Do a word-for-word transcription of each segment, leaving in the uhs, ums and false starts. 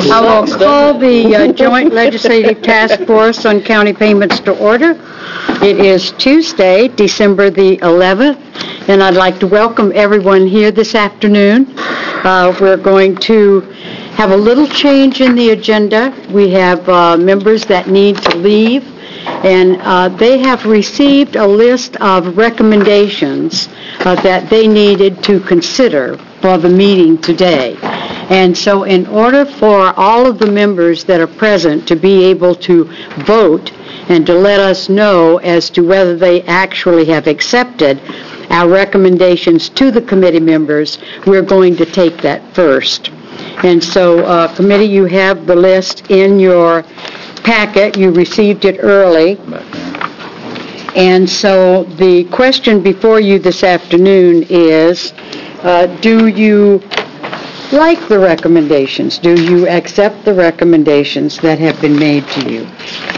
I will call the uh, Joint Legislative Task Force on County Payments to order. It is Tuesday, December the eleventh, and I'd like to welcome everyone here this afternoon. Uh, we're going to have a little change in the agenda. We have uh, members that need to leave, and uh, they have received a list of recommendations uh, that they needed to consider for the meeting today. And so in order for all of the members that are present to be able to vote and to let us know as to whether they actually have accepted our recommendations to the committee members, we're going to take that first. And so, uh, committee, you have the list in your packet. You received it early. And so the question before you this afternoon is, uh, do you like the recommendations? Do you accept the recommendations that have been made to you?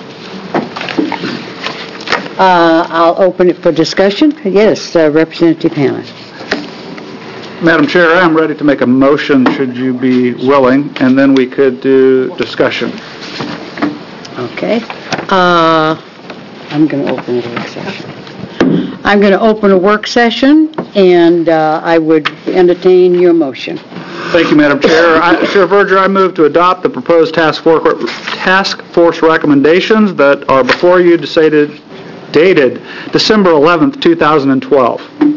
Uh, I'll open it for discussion. Yes, uh, Representative Hanna. Madam Chair, I am ready to make a motion should you be willing, and then we could do discussion. Okay. Uh, I'm going to open a work session. I'm going to open a work session, and uh, I would entertain your motion. Thank you, Madam Chair. I, Chair Verger, I move to adopt the proposed task force, task force recommendations that are before you, decided, dated December eleventh, two thousand twelve.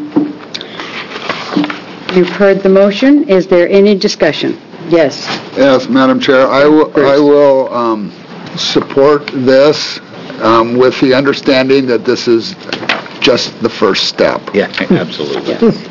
You've heard the motion. Is there any discussion? Yes. Yes, Madam Chair. I, w- I will um, support this um, with the understanding that this is just the first step. Yeah, absolutely. Yes.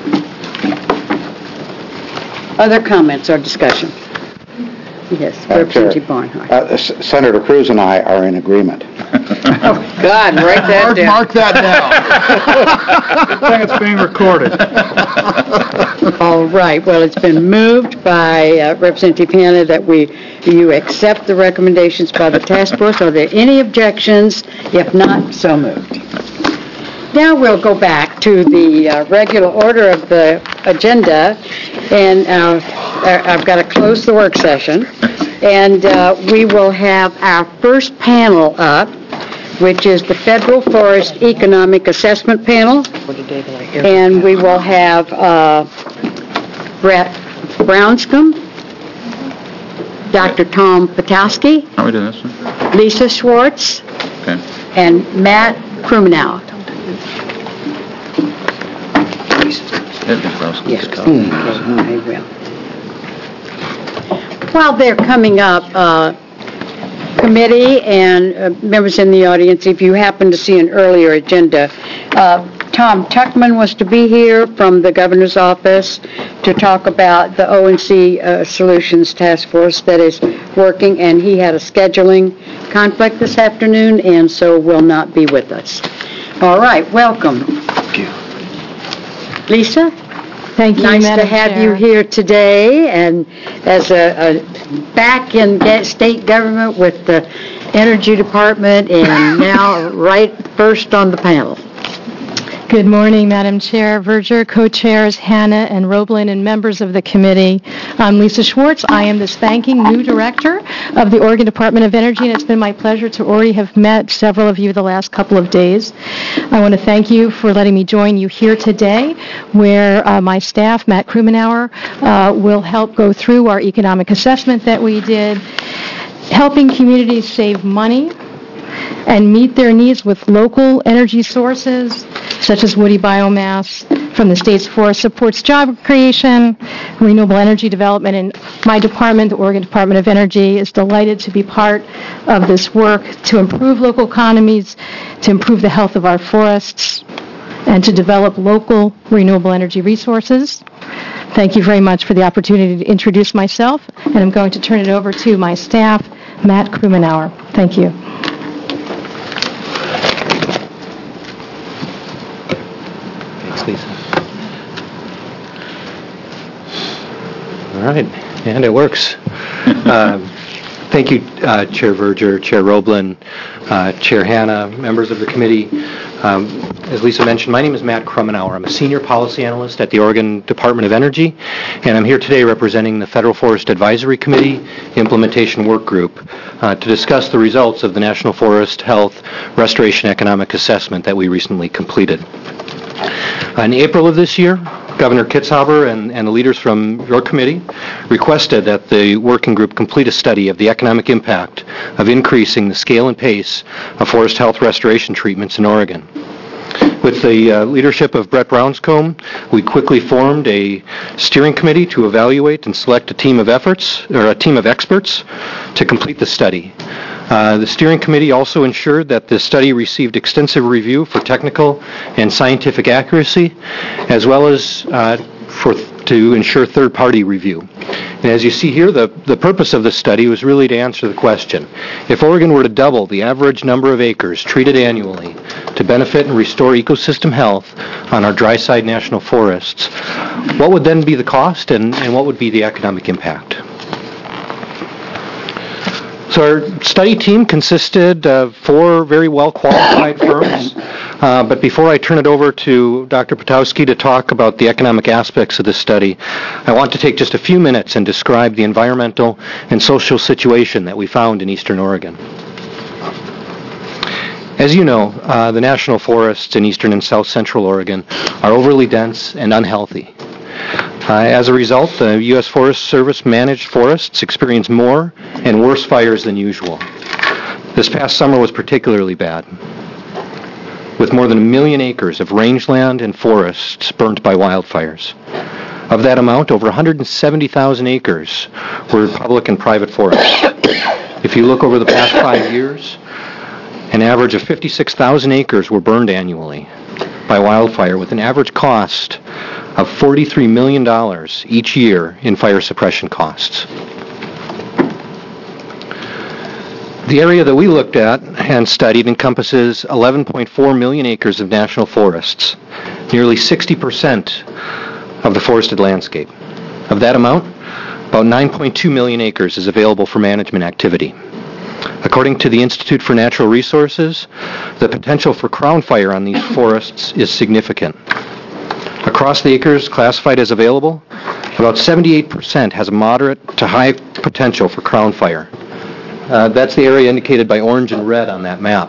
Other comments or discussion? Yes, Uh, Representative Barnhart. Uh, S- Senator Cruz and I are in agreement. Oh, God, write that Mark, down. mark that down. I think it's being recorded. All right. Well, it's been moved by uh, Representative Hanna that we you accept the recommendations by the task force. Are there any objections? If not, so moved. Now we'll go back to the uh, regular order of the agenda, and uh, I've got to close the work session, and uh, we will have our first panel up, which is the Federal Forest Economic Assessment Panel, and we will have uh, Brett Brownscombe, Doctor Tom Patowski, Are we doing this one? Lisa Schwartz, Okay. and Matt Krumenow. Yes, I will. While they're coming up, uh, committee and uh, members in the audience, if you happen to see an earlier agenda, uh, Tom Tuckman was to be here from the governor's office to talk about the O and C uh, Solutions Task Force that is working, and he had a scheduling conflict this afternoon, and so will not be with us. All right, welcome. Thank you. Lisa? Thank you, Nice Madam to have Chair. you here today, and as a, a back in get state government with the Energy Department, and now right first on the panel. Good morning, Madam Chair, Verger, co-chairs Hanna and Roblin, and members of the committee. I'm Lisa Schwartz. I am the spanking new director of the Oregon Department of Energy, and it's been my pleasure to already have met several of you the last couple of days. I want to thank you for letting me join you here today, where uh, my staff, Matt Krumenow, uh, will help go through our economic assessment that we did, helping communities save money and meet their needs with local energy sources, such as woody biomass from the state's forest, supports job creation, renewable energy development, and my department, the Oregon Department of Energy, is delighted to be part of this work to improve local economies, to improve the health of our forests, and to develop local renewable energy resources. Thank you very much for the opportunity to introduce myself, and I'm going to turn it over to my staff, Matt Krumenow. Thank you. Lisa. All right, and it works. um, thank you, uh, Chair Verger, Chair Roblin, uh, Chair Hanna, members of the committee. Um, as Lisa mentioned, my name is Matt Krummenauer. I'm a senior policy analyst at the Oregon Department of Energy, and I'm here today representing the Federal Forest Advisory Committee Implementation Work Group uh, to discuss the results of the National Forest Health Restoration Economic Assessment that we recently completed. In April of this year, Governor Kitzhaber and, and the leaders from your committee requested that the working group complete a study of the economic impact of increasing the scale and pace of forest health restoration treatments in Oregon. With the uh, leadership of Brett Brownscombe, we quickly formed a steering committee to evaluate and select a team of efforts or a team of experts to complete the study. Uh, the steering committee also ensured that the study received extensive review for technical and scientific accuracy, as well as uh, for to ensure third-party review. And as you see here, the, the purpose of the study was really to answer the question: if Oregon were to double the average number of acres treated annually to benefit and restore ecosystem health on our dry-side national forests, what would then be the cost and, and what would be the economic impact? So our study team consisted of four very well-qualified firms, uh, but before I turn it over to Doctor Potowski to talk about the economic aspects of this study, I want to take just a few minutes and describe the environmental and social situation that we found in Eastern Oregon. As you know, uh, the national forests in eastern and south central Oregon are overly dense and unhealthy. Uh, as a result, the U S Forest Service managed forests experience more and worse fires than usual. This past summer was particularly bad, with more than a million acres of rangeland and forests burnt by wildfires. Of that amount, over one hundred seventy thousand acres were public and private forests. If you look over the past five years, an average of fifty-six thousand acres were burned annually by wildfire, with an average cost of forty-three million dollars each year in fire suppression costs. The area that we looked at and studied encompasses eleven point four million acres of national forests, nearly sixty percent of the forested landscape. Of that amount, about nine point two million acres is available for management activity. According to the Institute for Natural Resources, the potential for crown fire on these forests is significant. Across the acres classified as available, about seventy-eight percent has a moderate to high potential for crown fire. Uh, that's the area indicated by orange and red on that map.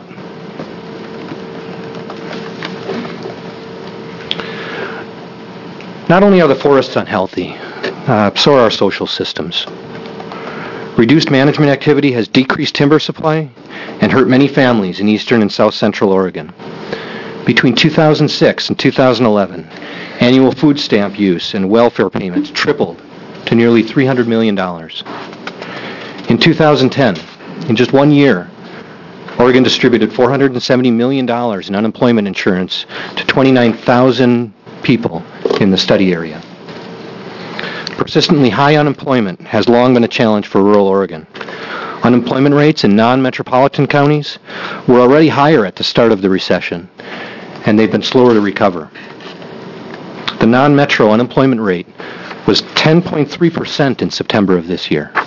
Not only are the forests unhealthy, uh, so are our social systems. Reduced management activity has decreased timber supply and hurt many families in eastern and south central Oregon. Between two thousand six and two thousand eleven, annual food stamp use and welfare payments tripled to nearly three hundred million dollars. In two thousand ten, in just one year, Oregon distributed four hundred seventy million dollars in unemployment insurance to twenty-nine thousand people in the study area. Persistently high unemployment has long been a challenge for rural Oregon. Unemployment rates in non-metropolitan counties were already higher at the start of the recession, and they've been slower to recover. The non-metro unemployment rate was ten point three percent in September of this year.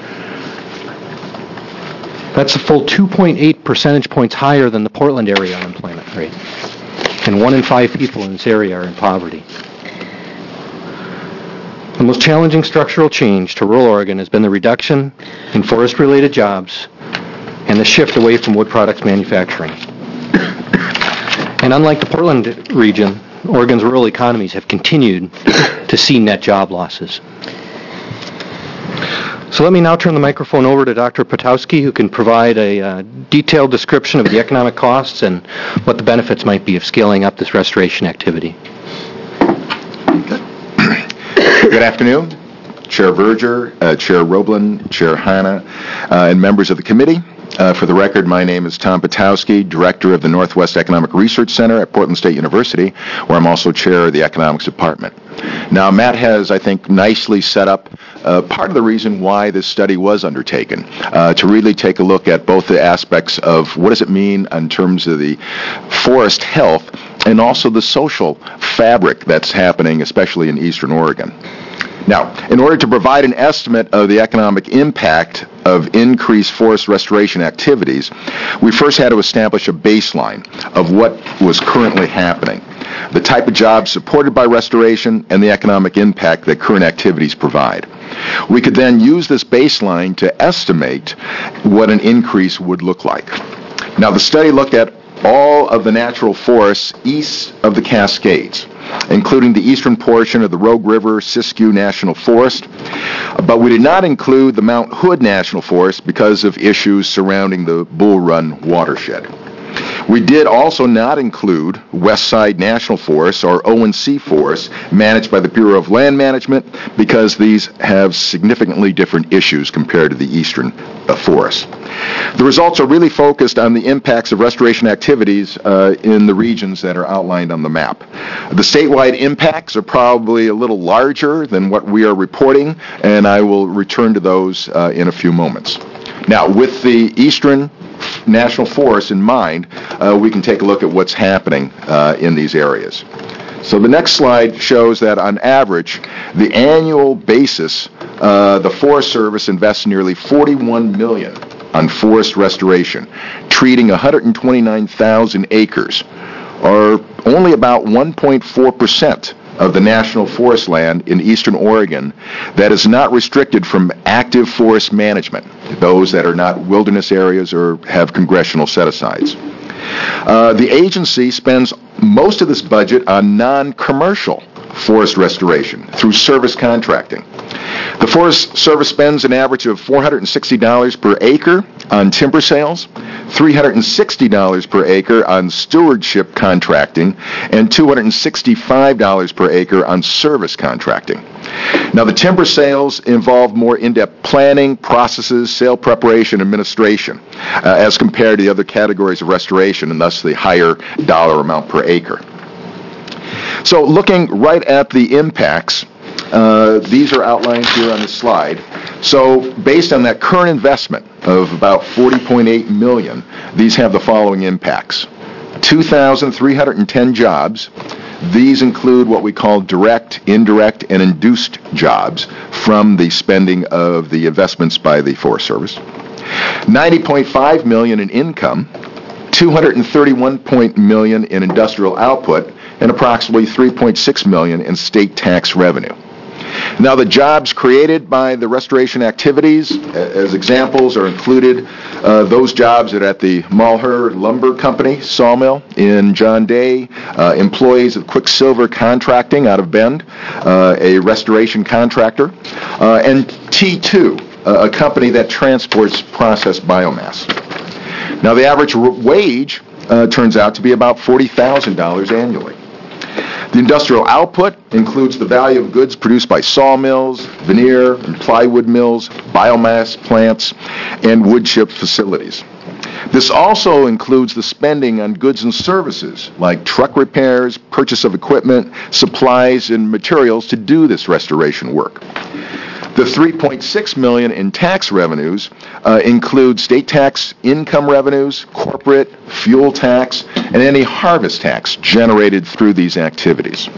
That's a full two point eight percentage points higher than the Portland area unemployment rate. And one in five people in this area are in poverty. The most challenging structural change to rural Oregon has been the reduction in forest-related jobs and the shift away from wood products manufacturing. And unlike the Portland region, Oregon's rural economies have continued to see net job losses. So let me now turn the microphone over to Doctor Potowski, who can provide a uh, detailed description of the economic costs and what the benefits might be of scaling up this restoration activity. Good afternoon, Chair Verger, uh, Chair Roblin, Chair Hanna, uh, and members of the committee. Uh, for the record, my name is Tom Potowski, Director of the Northwest Economic Research Center at Portland State University, where I'm also Chair of the Economics Department. Now, Matt has, I think, nicely set up uh, part of the reason why this study was undertaken, uh, to really take a look at both the aspects of what does it mean in terms of the forest health and also the social fabric that's happening, especially in eastern Oregon. Now, in order to provide an estimate of the economic impact of increased forest restoration activities, we first had to establish a baseline of what was currently happening, the type of jobs supported by restoration, and the economic impact that current activities provide. We could then use this baseline to estimate what an increase would look like. Now, the study looked at all of the natural forests east of the Cascades, including the eastern portion of the Rogue River Siskiyou National Forest, but we did not include the Mount Hood National Forest because of issues surrounding the Bull Run watershed. We did also not include Westside National Forest, or O and C forests, managed by the Bureau of Land Management, because these have significantly different issues compared to the eastern uh, forests. The results are really focused on the impacts of restoration activities uh, in the regions that are outlined on the map. The statewide impacts are probably a little larger than what we are reporting, and I will return to those uh, in a few moments. Now, with the eastern national forests in mind, uh, we can take a look at what's happening uh, in these areas. So the next slide shows that on average, the annual basis, uh, the Forest Service invests nearly forty-one million dollars on forest restoration, treating one hundred twenty-nine thousand acres, or only about one point four percent of the national forest land in eastern Oregon that is not restricted from active forest management, those that are not wilderness areas or have congressional set-asides. Uh, the agency spends most of this budget on non-commercial forest restoration through service contracting. The Forest Service spends an average of four hundred sixty dollars per acre on timber sales, three hundred sixty dollars per acre on stewardship contracting, and two hundred sixty-five dollars per acre on service contracting. Now, the timber sales involve more in-depth planning, processes, sale preparation, administration, uh, as compared to the other categories of restoration, and thus the higher dollar amount per acre. So looking right at the impacts, uh, these are outlined here on the slide. So based on that current investment of about forty point eight million dollars, these have the following impacts. two thousand three hundred ten jobs. These include what we call direct, indirect, and induced jobs from the spending of the investments by the Forest Service. ninety point five million dollars in income, two hundred thirty-one million dollars in industrial output, and approximately three point six million dollars in state tax revenue. Now, the jobs created by the restoration activities, as examples, are included uh, those jobs that are at the Malheur Lumber Company sawmill in John Day, uh, employees of Quicksilver Contracting out of Bend, uh, a restoration contractor, uh, and T two, uh, a company that transports processed biomass. Now, the average r- wage uh, turns out to be about forty thousand dollars annually. The industrial output includes the value of goods produced by sawmills, veneer and plywood mills, biomass plants, and wood chip facilities. This also includes the spending on goods and services like truck repairs, purchase of equipment, supplies, and materials to do this restoration work. The three point six million dollars in tax revenues uh, include state tax income revenues, corporate, fuel tax, and any harvest tax generated through these activities.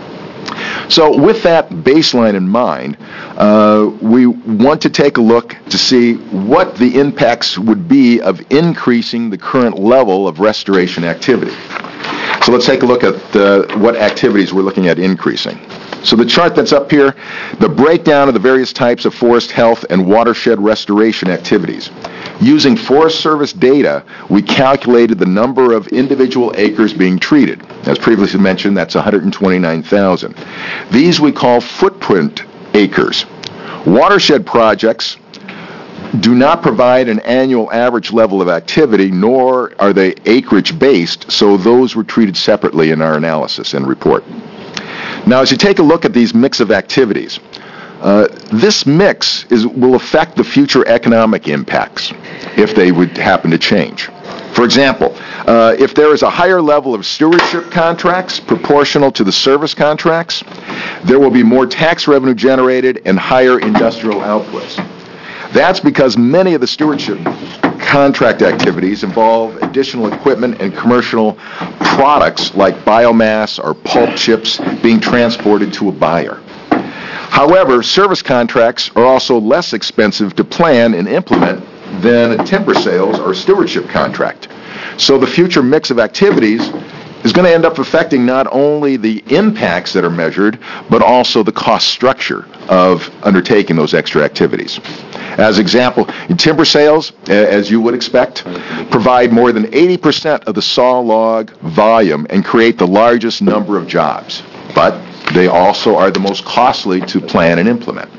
So with that baseline in mind, uh, we want to take a look to see what the impacts would be of increasing the current level of restoration activity. So let's take a look at uh, what activities we're looking at increasing. So the chart that's up here, the breakdown of the various types of forest health and watershed restoration activities. Using Forest Service data, we calculated the number of individual acres being treated. As previously mentioned, that's one hundred twenty-nine thousand. These we call footprint acres. Watershed projects do not provide an annual average level of activity, nor are they acreage-based, so those were treated separately in our analysis and report. Now, as you take a look at these mix of activities, uh, this mix is, will affect the future economic impacts if they would happen to change. For example, uh, if there is a higher level of stewardship contracts proportional to the service contracts, there will be more tax revenue generated and higher industrial outputs. That's because many of the stewardship contract activities involve additional equipment and commercial products like biomass or pulp chips being transported to a buyer. However, service contracts are also less expensive to plan and implement than a timber sales or stewardship contract. So the future mix of activities is going to end up affecting not only the impacts that are measured, but also the cost structure of undertaking those extra activities. As example, in timber sales, as you would expect, provide more than eighty percent of the saw log volume and create the largest number of jobs. But they also are the most costly to plan and implement.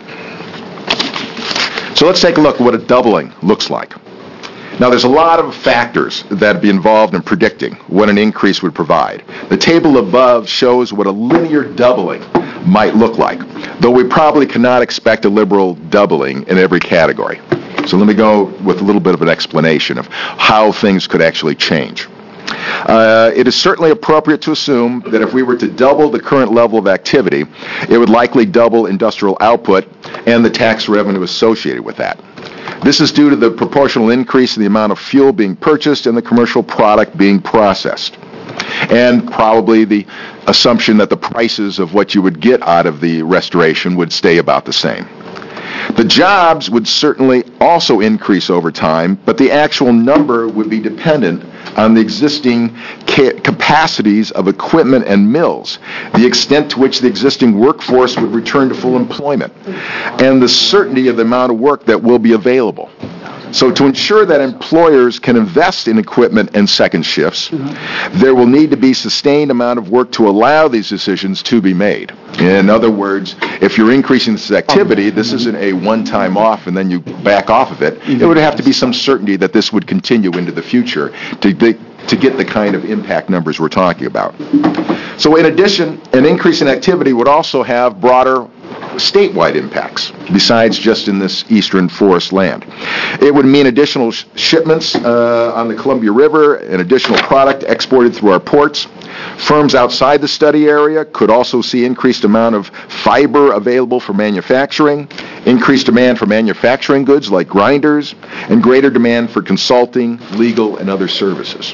So let's take a look at what a doubling looks like. Now, there's a lot of factors that would be involved in predicting what an increase would provide. The table above shows what a linear doubling might look like, though we probably cannot expect a liberal doubling in every category. So let me go with a little bit of an explanation of how things could actually change. Uh, it is certainly appropriate to assume that if we were to double the current level of activity, it would likely double industrial output and the tax revenue associated with that. This is due to the proportional increase in the amount of fuel being purchased and the commercial product being processed, and probably the assumption that the prices of what you would get out of the restoration would stay about the same. The jobs would certainly also increase over time, but the actual number would be dependent on the existing ca- capacities of equipment and mills, the extent to which the existing workforce would return to full employment, and the certainty of the amount of work that will be available. So to ensure that employers can invest in equipment and second shifts, mm-hmm. there will need to be sustained amount of work to allow these decisions to be made. In other words, if you're increasing this activity, this isn't a one-time off and then you back off of it. Mm-hmm. It would have to be some certainty that this would continue into the future to be, to get the kind of impact numbers we're talking about. So in addition, an increase in activity would also have broader statewide impacts, besides just in this eastern forest land. It would mean additional sh- shipments uh, on the Columbia River and additional product exported through our ports. Firms outside the study area could also see increased amount of fiber available for manufacturing, increased demand for manufacturing goods like grinders, and greater demand for consulting, legal, and other services.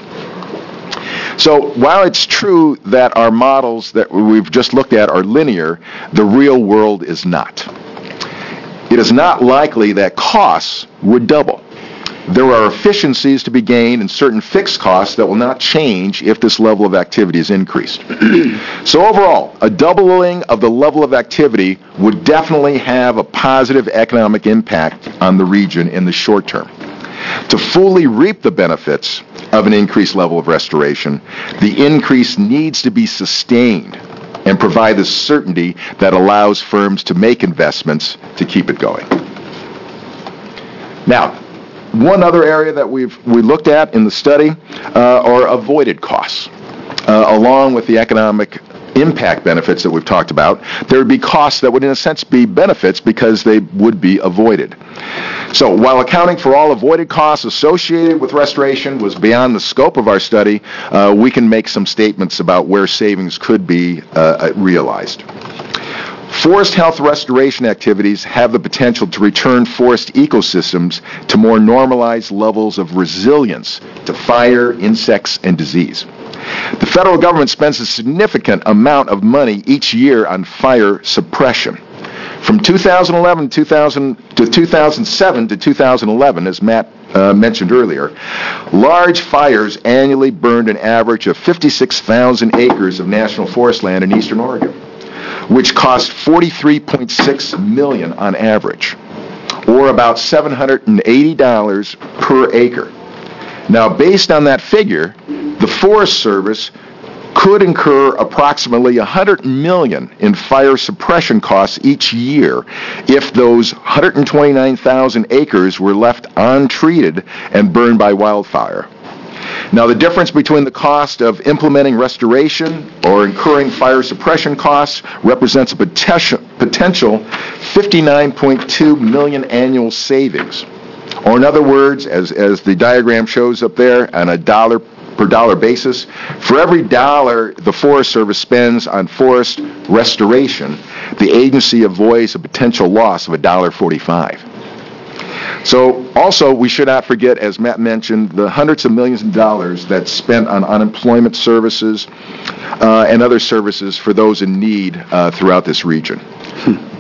So while it's true that our models that we've just looked at are linear, the real world is not. It is not likely that costs would double. There are efficiencies to be gained in certain fixed costs that will not change if this level of activity is increased. So overall, a doubling of the level of activity would definitely have a positive economic impact on the region in the short term. To fully reap the benefits of an increased level of restoration, the increase needs to be sustained and provide the certainty that allows firms to make investments to keep it going. Now, one other area that we've we looked at in the study uh, are avoided costs. Uh, along with the economic impact benefits that we've talked about, there would be costs that would in a sense be benefits because they would be avoided. So while accounting for all avoided costs associated with restoration was beyond the scope of our study, uh, we can make some statements about where savings could be uh, realized. Forest health restoration activities have the potential to return forest ecosystems to more normalized levels of resilience to fire, insects, and disease. The federal government spends a significant amount of money each year on fire suppression. From two thousand eleven to two thousand, to two thousand seven to two thousand eleven, as Matt uh, mentioned earlier, large fires annually burned an average of fifty-six thousand acres of national forest land in eastern Oregon, which cost forty-three point six million dollars on average, or about seven hundred eighty dollars per acre. Now, based on that figure, the Forest Service could incur approximately one hundred million dollars in fire suppression costs each year if those one hundred twenty-nine thousand acres were left untreated and burned by wildfire. Now, the difference between the cost of implementing restoration or incurring fire suppression costs represents a potential, potential fifty-nine point two million dollars annual savings. Or in other words, as, as the diagram shows up there, on a dollar per dollar basis, for every dollar the Forest Service spends on forest restoration, the agency avoids a potential loss of one dollar forty-five. So also, we should not forget, as Matt mentioned, the hundreds of millions of dollars that's spent on unemployment services uh, and other services for those in need uh, throughout this region.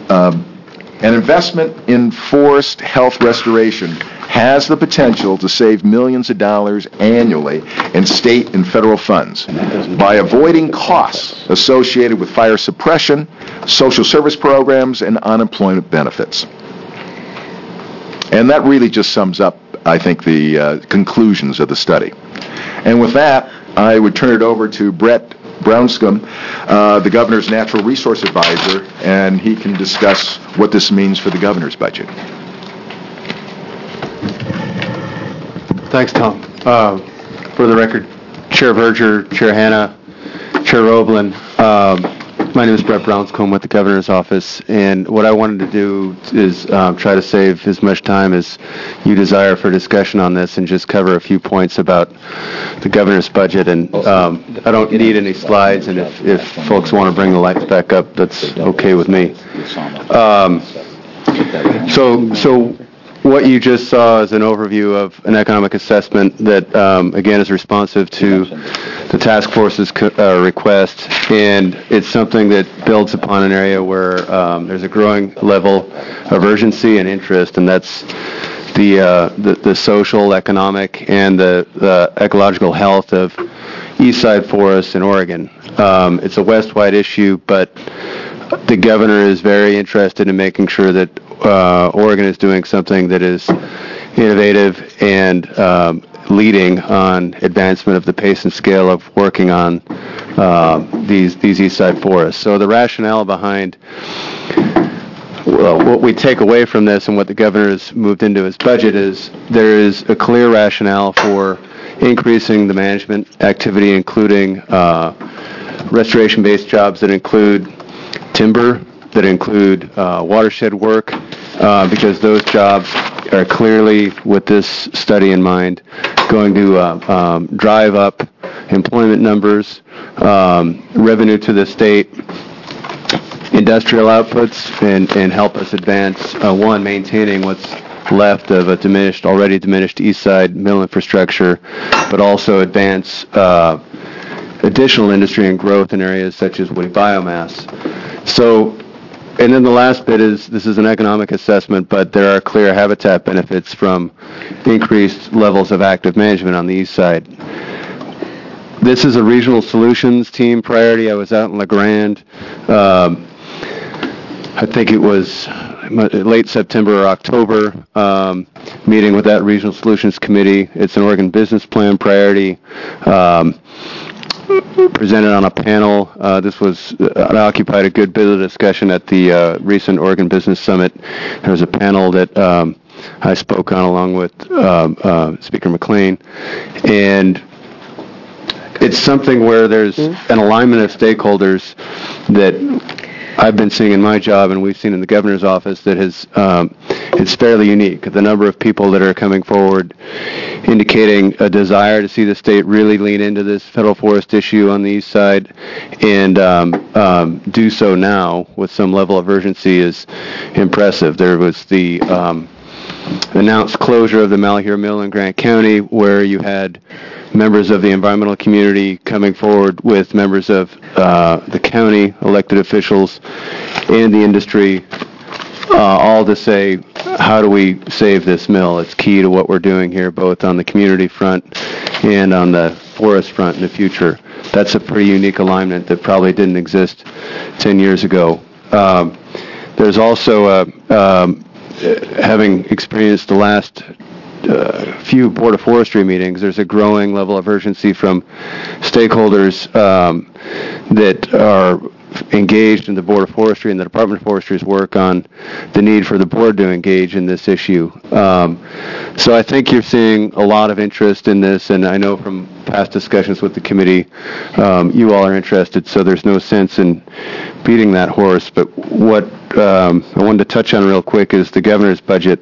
Um, an investment in forest health restoration has the potential to save millions of dollars annually in state and federal funds by avoiding costs associated with fire suppression, social service programs, and unemployment benefits. And that really just sums up, I think, the uh, conclusions of the study. And with that, I would turn it over to Brett Brownscombe, uh, the Governor's Natural Resource Advisor, and he can discuss what this means for the Governor's budget. Thanks, Tom. Uh, for the record, Chair Verger, Chair Hanna, Chair Roblin, um, my name is Brett Brownscombe with the Governor's Office, and what I wanted to do is um, try to save as much time as you desire for discussion on this and just cover a few points about the Governor's budget. And um, I don't need any slides, and if, if folks want to bring the lights back up, that's okay with me. Um, so, so what you just saw is an overview of an economic assessment that, um, again, is responsive to the task force's co- uh, request, and it's something that builds upon an area where um, there's a growing level of urgency and interest, and that's the uh, the, the social, economic, and the, the ecological health of Eastside forests in Oregon. Um, it's a West-wide issue, but the governor is very interested in making sure that uh, Oregon is doing something that is innovative and um, leading on advancement of the pace and scale of working on uh, these these Eastside forests. So the rationale behind well, what we take away from this and what the governor has moved into his budget is there is a clear rationale for increasing the management activity, including uh, restoration-based jobs that include timber, that include uh, watershed work, uh, because those jobs are clearly, with this study in mind, going to uh, um, drive up employment numbers, um, revenue to the state, industrial outputs, and, and help us advance, uh, one, maintaining what's left of a diminished, already diminished East Side mill infrastructure, but also advance uh, additional industry and growth in areas such as woody biomass. So, and then the last bit is, this is an economic assessment, but there are clear habitat benefits from increased levels of active management on the east side. This is a regional solutions team priority. I was out in La Grande, um, I think it was late September or October, um, meeting with that regional solutions committee. It's an Oregon business plan priority. Um, presented on a panel. Uh, this was uh, occupied a good bit of the discussion at the uh, recent Oregon Business Summit. There was a panel that um, I spoke on along with uh, uh, Speaker McLean, and it's something where there's an alignment of stakeholders that I've been seeing in my job and we've seen in the governor's office that has um, it's fairly unique. The number of people that are coming forward indicating a desire to see the state really lean into this federal forest issue on the east side and um, um, do so now with some level of urgency is impressive. There was the um, announced closure of the Malheur Mill in Grant County, where you had members of the environmental community coming forward with members of uh, the county, elected officials, and the industry, uh, all to say, how do we save this mill? It's key to what we're doing here, both on the community front and on the forest front in the future. That's a pretty unique alignment that probably didn't exist ten years ago. Um, there's also, uh, um, having experienced the last Uh, few Board of Forestry meetings, there's a growing level of urgency from stakeholders um, that are engaged in the Board of Forestry and the Department of Forestry's work on the need for the board to engage in this issue. Um, so I think you're seeing a lot of interest in this, and I know from past discussions with the committee, um, you all are interested, so there's no sense in beating that horse. But what um, I wanted to touch on real quick is the governor's budget.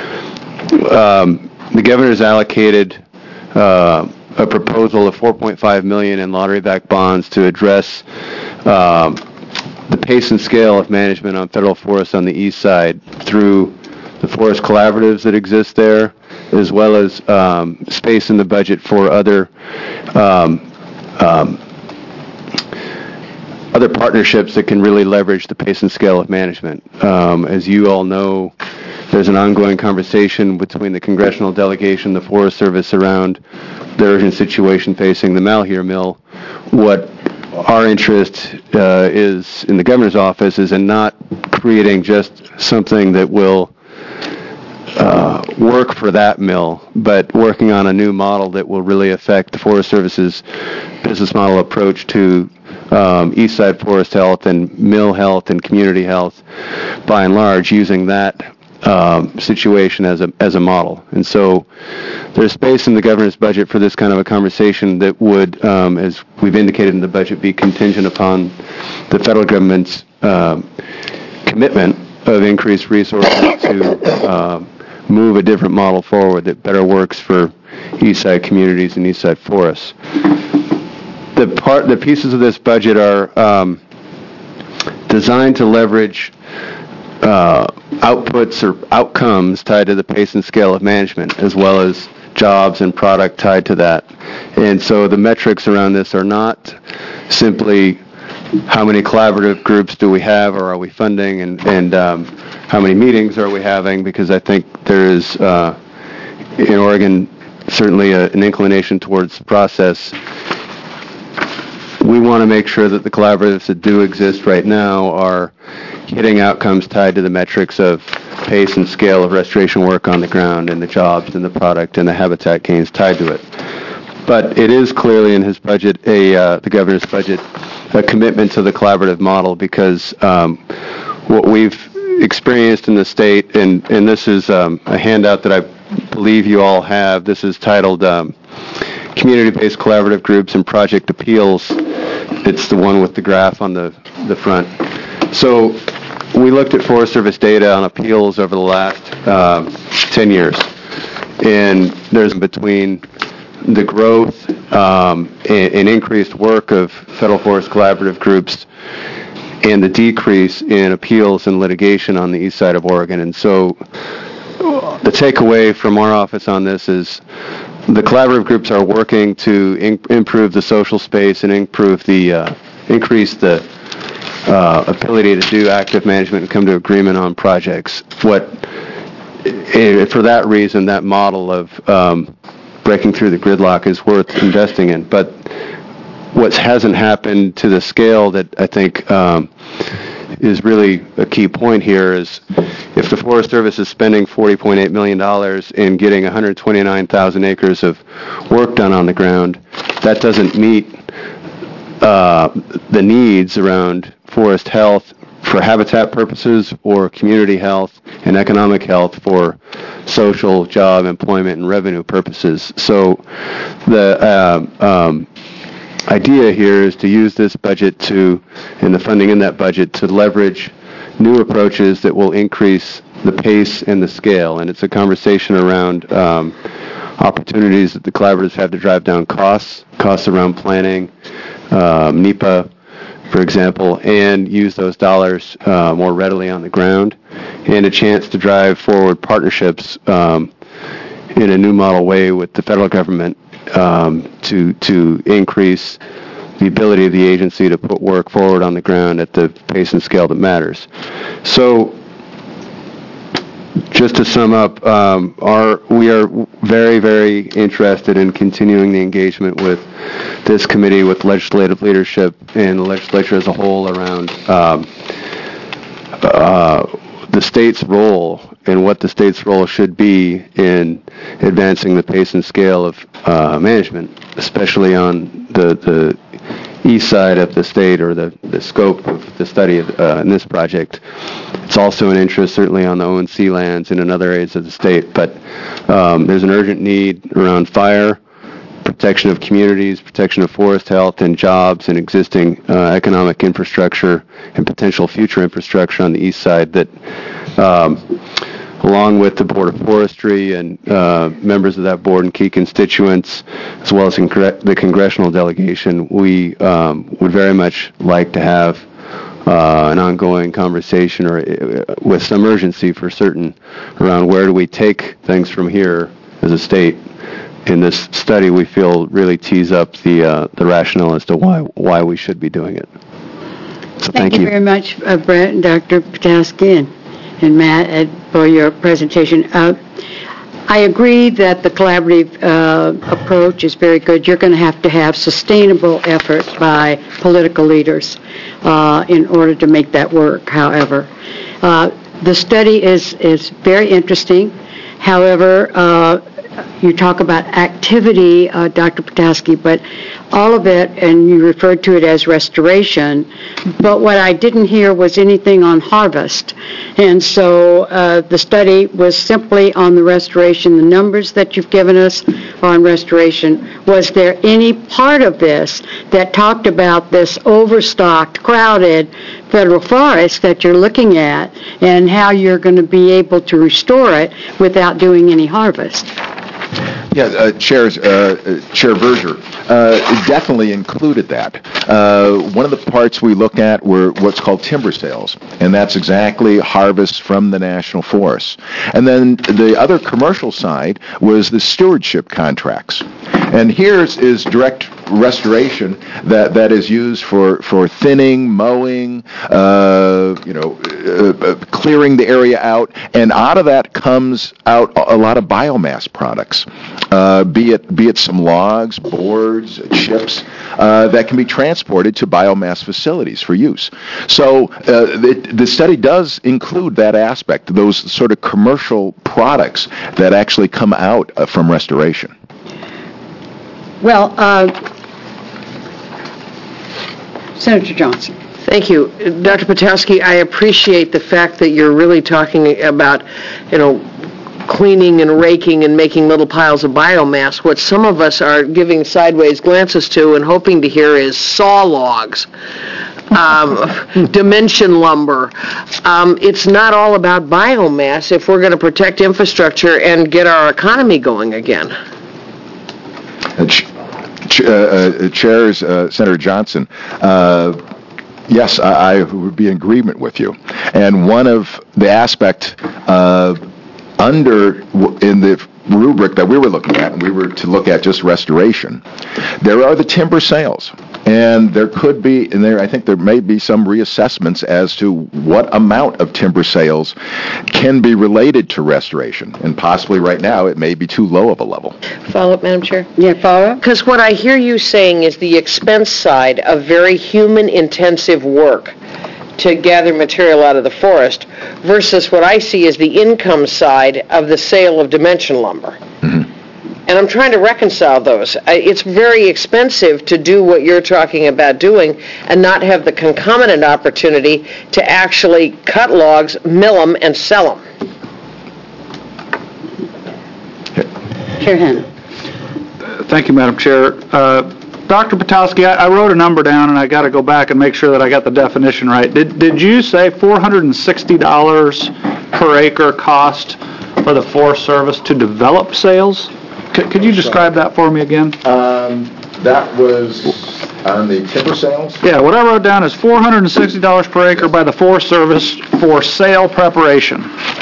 Um, the governor's allocated uh, a proposal of four point five million dollars in lottery-backed bonds to address um, the pace and scale of management on federal forests on the east side through the forest collaboratives that exist there, as well as um, space in the budget for other um, um, other partnerships that can really leverage the pace and scale of management. Um, as you all know, there's an ongoing conversation between the congressional delegation, the Forest Service, around the urgent situation facing the Malheur Mill. What our interest uh, is in the governor's office is in not creating just something that will uh, work for that mill, but working on a new model that will really affect the Forest Service's business model approach to um, East Side forest health and mill health and community health, by and large, using that um, situation as a as a model. And so there's space in the governor's budget for this kind of a conversation that would, um, as we've indicated in the budget, be contingent upon the federal government's uh, commitment of increased resources to uh, move a different model forward that better works for East Side communities and East Side forests. The part, the pieces of this budget are um, designed to leverage uh, outputs or outcomes tied to the pace and scale of management, as well as jobs and product tied to that. And so the metrics around this are not simply how many collaborative groups do we have, or are we funding, and, and um, how many meetings are we having, because I think there is, uh, in Oregon, certainly a, an inclination towards process. We want to make sure that the collaboratives that do exist right now are hitting outcomes tied to the metrics of pace and scale of restoration work on the ground, and the jobs and the product and the habitat gains tied to it. But it is clearly in his budget, a uh, the governor's budget, a commitment to the collaborative model, because um, what we've experienced in the state, and, and this is um, a handout that I believe you all have. This is titled um, Community-Based Collaborative Groups and Project Appeals. It's the one with the graph on the, the front. So we looked at Forest Service data on appeals over the last uh, ten years. And there's between the growth um, and, and increased work of federal forest collaborative groups and the decrease in appeals and litigation on the east side of Oregon. And so the takeaway from our office on this is the collaborative groups are working to in- improve the social space and improve the, uh, increase the uh, ability to do active management and come to agreement on projects. What, eh, for that reason, that model of um, breaking through the gridlock is worth investing in. But what hasn't happened to the scale that I think um, is really a key point here is if the Forest Service is spending forty point eight million dollars in getting one hundred twenty-nine thousand acres of work done on the ground, that doesn't meet uh, the needs around forest health for habitat purposes or community health and economic health for social, job, employment, and revenue purposes. So the uh, um, idea here is to use this budget to, and the funding in that budget, to leverage new approaches that will increase the pace and the scale. And it's a conversation around um, opportunities that the collaboratives have to drive down costs, costs around planning, um, NEPA, for example, and use those dollars uh, more readily on the ground, and a chance to drive forward partnerships um, in a new model way with the federal government um, to to increase the ability of the agency to put work forward on the ground at the pace and scale that matters. So, just to sum up, um, our we are very, very interested in continuing the engagement with this committee, with legislative leadership and the legislature as a whole around um, uh, the state's role and what the state's role should be in advancing the pace and scale of uh, management, especially on the, the east side of the state, or the, the scope of the study of, uh, in this project. It's also an interest certainly on the O and C lands and in other areas of the state, but um, there's an urgent need around fire, protection of communities, protection of forest health and jobs, and existing uh, economic infrastructure and potential future infrastructure on the east side that, um, along with the Board of Forestry and uh, members of that board and key constituents, as well as congre- the congressional delegation, we um, would very much like to have uh, an ongoing conversation, or uh, with some urgency for certain, around where do we take things from here as a state. In this study, we feel really tees up the uh, the rationale as to why why we should be doing it. So Thank you very much, uh, Brett and Doctor Potowski and, and Matt, uh, for your presentation. Uh, I agree that the collaborative uh, approach is very good. You're going to have to have sustainable effort by political leaders uh, in order to make that work, however. Uh, the study is, is very interesting. However, uh, you talk about activity, uh, Doctor Potowski, but all of it, and you referred to it as restoration, but what I didn't hear was anything on harvest. And so uh, the study was simply on the restoration. The numbers that you've given us are on restoration. Was there any part of this that talked about this overstocked, crowded federal forest that you're looking at and how you're going to be able to restore it without doing any harvest? Yeah, uh, Chairs, uh, Chair Verger, uh, definitely included that. Uh, one of the parts we looked at were what's called timber sales, and that's exactly harvest from the national forests. And then the other commercial side was the stewardship contracts. And here's is direct restoration that, that is used for, for thinning, mowing, uh, you know, uh, uh, clearing the area out, and out of that comes out a lot of biomass products, uh, be it be it some logs, boards, chips uh, that can be transported to biomass facilities for use. So uh, the, the study does include that aspect, those sort of commercial products that actually come out uh, from restoration. Well, uh, Senator Johnson. Thank you. Doctor Potowski, I appreciate the fact that you're really talking about, you know, cleaning and raking and making little piles of biomass. What some of us are giving sideways glances to and hoping to hear is saw logs, um, dimension lumber. Um, it's not all about biomass if we're going to protect infrastructure and get our economy going again. Uh, ch- ch- uh, uh, Chairs, uh, Senator Johnson, uh, yes, I, I would be in agreement with you. And one of the aspect uh, under in the rubric that we were looking at, and we were to look at just restoration, there are the timber sales. And there could be, and there I think there may be some reassessments as to what amount of timber sales can be related to restoration. And possibly right now it may be too low of a level. Follow up, Madam Chair? Yeah, follow up? Because what I hear you saying is the expense side of very human-intensive work to gather material out of the forest versus what I see as the income side of the sale of dimension lumber. Mm-hmm. And I'm trying to reconcile those. It's very expensive to do what you're talking about doing and not have the concomitant opportunity to actually cut logs, mill them, and sell them. Chair Hanna. Thank you, Madam Chair. Uh, Doctor Potowski, I, I wrote a number down, and I got to go back and make sure that I got the definition right. Did did you say four hundred sixty dollars per acre cost for the Forest Service to develop sales? C- could you describe that for me again? Um, that was on the timber sales? Yeah, what I wrote down is four hundred sixty dollars per acre by the Forest Service for sale preparation.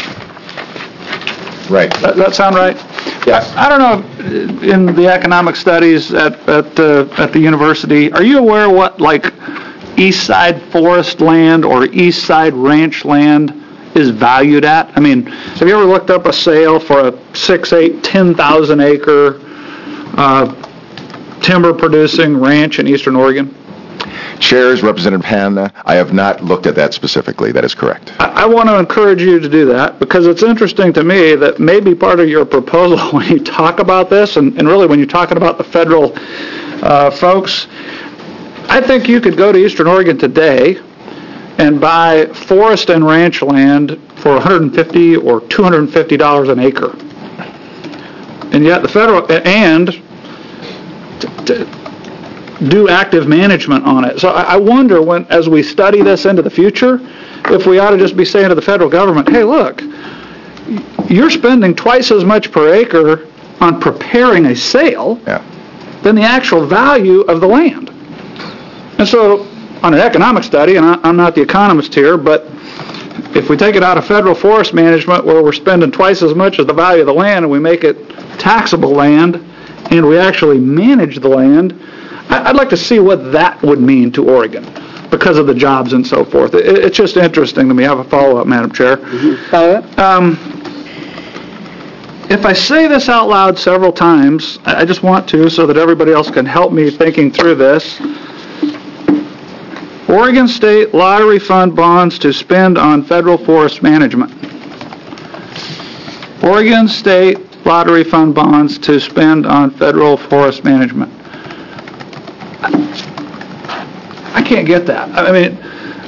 Right. That, that sound right? Yes. I, I don't know, in the economic studies at at, uh, at the university, are you aware what, like, East Side forest land or East Side ranch land is valued at? I mean, have you ever looked up a sale for a six, eight, ten thousand acre uh, timber-producing ranch in Eastern Oregon? Chairs, Representative Hanna, I have not looked at that specifically. That is correct. I, I want to encourage you to do that because it's interesting to me that maybe part of your proposal when you talk about this, and, and really when you're talking about the federal uh, folks, I think you could go to Eastern Oregon today and buy forest and ranch land for one hundred fifty dollars or two hundred fifty dollars an acre. And yet the federal, and t- t- do active management on it. So I wonder, when, as we study this into the future, if we ought to just be saying to the federal government, hey, look, you're spending twice as much per acre on preparing a sale yeah. than the actual value of the land. And so on an economic study, and I, I'm not the economist here, but if we take it out of federal forest management where we're spending twice as much as the value of the land and we make it taxable land and we actually manage the land, I'd like to see what that would mean to Oregon. because of the jobs and so forth. It, it's just interesting to me. I have a follow-up, Madam Chair. Follow-up? Um, if I say this out loud several times, I just want to so that everybody else can help me thinking through this. Oregon State Lottery Fund bonds to spend on federal forest management. Oregon State Lottery Fund bonds to spend on federal forest management. I can't get that. I mean,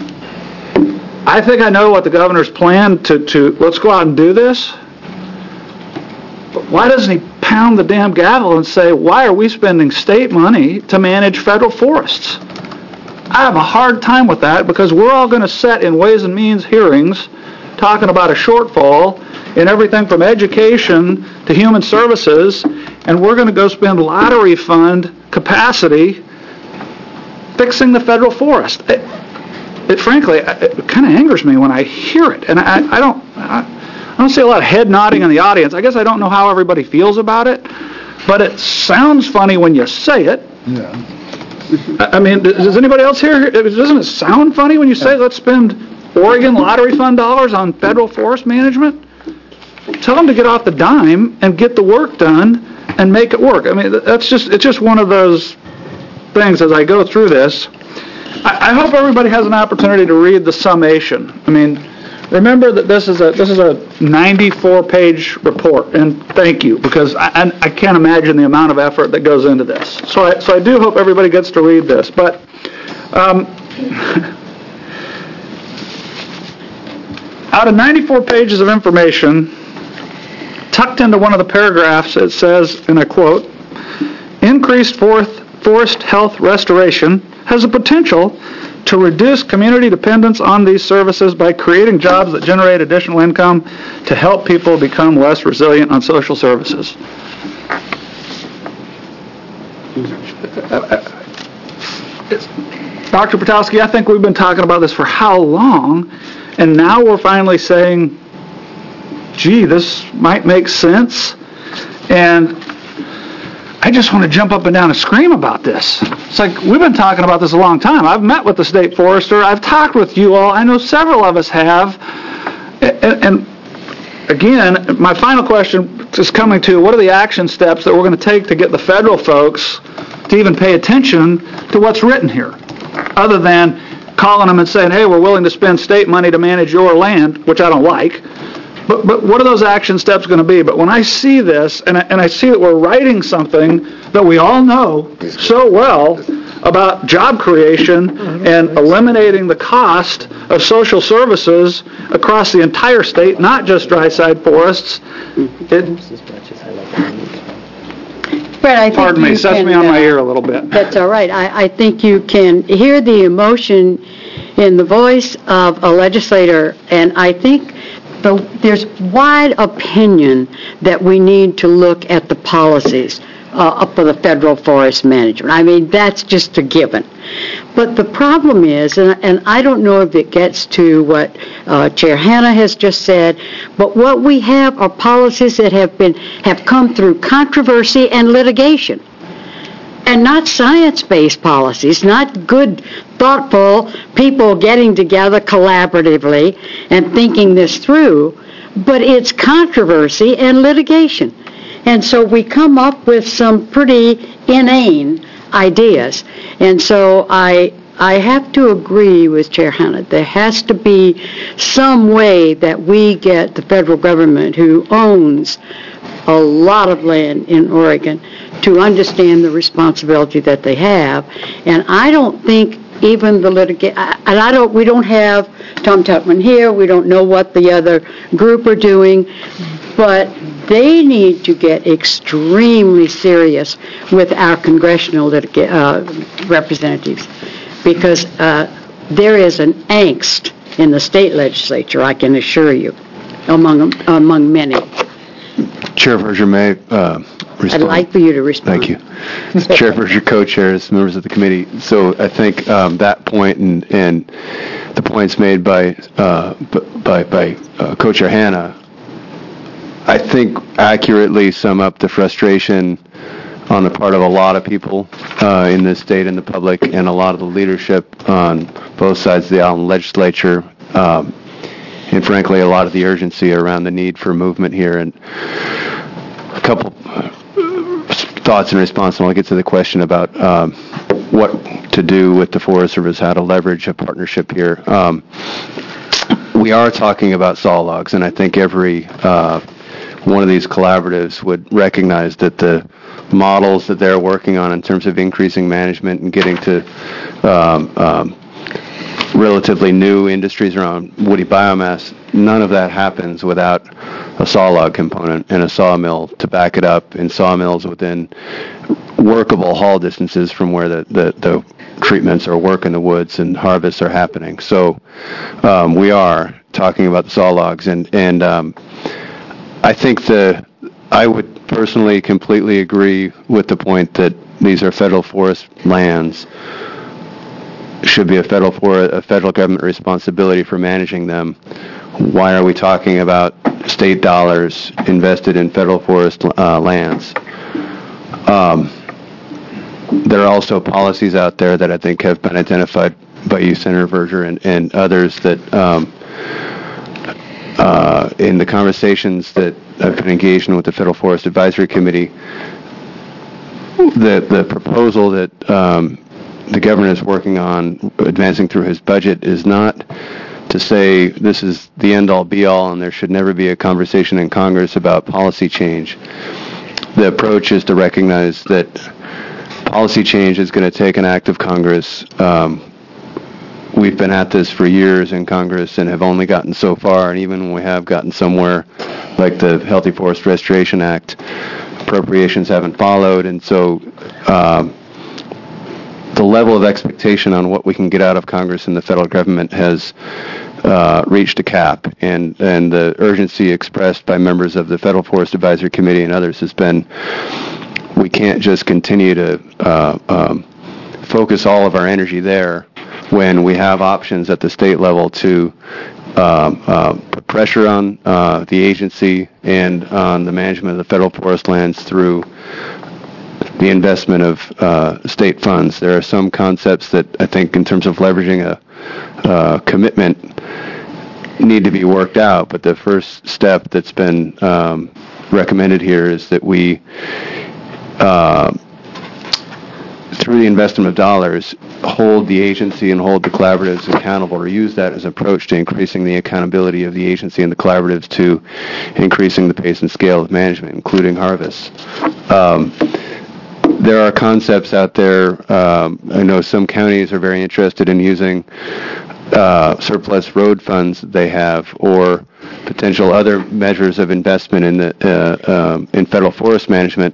I think I know what the governor's plan to, to let's go out and do this. But why doesn't he pound the damn gavel and say, why are we spending state money to manage federal forests? I have a hard time with that because we're all going to sit in Ways and Means hearings talking about a shortfall in everything from education to human services, and we're going to go spend lottery fund capacity fixing the federal forest. It, it frankly, it kind of angers me when I hear it, and I, I don't, I, I don't see a lot of head nodding in the audience. I guess I don't know how everybody feels about it, but it sounds funny when you say it. Yeah. I mean, does anybody else here, doesn't it sound funny when you say, let's spend Oregon lottery fund dollars on federal forest management? Tell them to get off the dime and get the work done and make it work. I mean, that's just, it's just one of those things as I go through this. I, I hope everybody has an opportunity to read the summation. I mean, remember that this is a this is a ninety-four page report, and thank you, because I, I, I can't imagine the amount of effort that goes into this. So I, so I do hope everybody gets to read this. But um, out of ninety-four pages of information, tucked into one of the paragraphs, it says, and I quote, "Increased forest forest health restoration has the potential to reduce community dependence on these services by creating jobs that generate additional income to help people become less resilient on social services." Doctor Patowski, I think we've been talking about this for how long, and now we're finally saying, gee, this might make sense, and I just want to jump up and down and scream about this. It's like, we've been talking about this a long time. I've met with the state forester. I've talked with you all. I know several of us have. And, and again, my final question is coming to, what are the action steps that we're going to take to get the federal folks to even pay attention to what's written here? Other than calling them and saying, hey, we're willing to spend state money to manage your land, which I don't like. But, but what are those action steps going to be? But when I see this, and I, and I see that we're writing something that we all know so well about job creation and eliminating the cost of social services across the entire state, not just dry side forests, it, Fred, I think pardon me, you sets can, me on my uh, ear a little bit. That's all right. I, I think you can hear the emotion in the voice of a legislator, and I think the, there's wide opinion that we need to look at the policies uh, up for the federal forest management. I mean, that's just a given. But the problem is, and, and I don't know if it gets to what uh, Chair Hanna has just said, but what we have are policies that have been have come through controversy and litigation, and not science-based policies, not good, thoughtful people getting together collaboratively and thinking this through, but it's controversy and litigation. And so we come up with some pretty inane ideas. And so I I have to agree with Chair Hanna. There has to be some way that we get the federal government, who owns a lot of land in Oregon, to understand the responsibility that they have. And I don't think even the litigation, and I don't, we don't have Tom Tutman here, we don't know what the other group are doing, but they need to get extremely serious with our congressional litiga- uh, representatives, because uh, there is an angst in the state legislature, I can assure you, among among many. Chair Verger, may I uh, respond? I'd like for you to respond. Thank you. Chair Verger, co-chairs, members of the committee. So I think um, that point and, and the points made by uh, by, by uh, Co-Chair Hanna, I think accurately sum up the frustration on the part of a lot of people uh, in this state and the public, and a lot of the leadership on both sides of the aisle in the legislature, um, and frankly, a lot of the urgency around the need for movement here. And a couple thoughts in response, and I'll get to the question about um, what to do with the Forest Service, how to leverage a partnership here. Um, we are talking about saw logs, and I think every uh, one of these collaboratives would recognize that the models that they're working on in terms of increasing management and getting to um, um, relatively new industries around woody biomass, none of that happens without a saw log component and a sawmill to back it up, and sawmills within workable haul distances from where the, the, the treatments or work in the woods and harvests are happening. So um, we are talking about the saw logs, and, and um, I think the I would personally completely agree with the point that these are federal forest lands, should be a federal for a federal government responsibility for managing them. Why are we talking about state dollars invested in federal forest uh, lands? Um, there are also policies out there that I think have been identified by you, Senator Verger, and, and others that um, uh, in the conversations that I've been engaged in with the Federal Forest Advisory Committee, the the proposal that um, the governor is working on advancing through his budget is not to say this is the end-all be-all and there should never be a conversation in Congress about policy change. The approach is to recognize that policy change is going to take an act of Congress. Um, we've been at this for years in Congress and have only gotten so far, and even when we have gotten somewhere, like the Healthy Forest Restoration Act, appropriations haven't followed, and so um, the level of expectation on what we can get out of Congress and the federal government has uh, reached a cap, and, and the urgency expressed by members of the Federal Forest Advisory Committee and others has been, we can't just continue to uh, um, focus all of our energy there when we have options at the state level to um, uh, put pressure on uh, the agency and on the management of the federal forest lands through the investment of uh, state funds. There are some concepts that I think in terms of leveraging a uh, commitment need to be worked out, but the first step that's been um, recommended here is that we, uh, through the investment of dollars, hold the agency and hold the collaboratives accountable, or use that as an approach to increasing the accountability of the agency and the collaboratives to increasing the pace and scale of management, including harvests. Um, There are concepts out there. Um, I know some counties are very interested in using uh, surplus road funds that they have, or potential other measures of investment in the uh, um, in federal forest management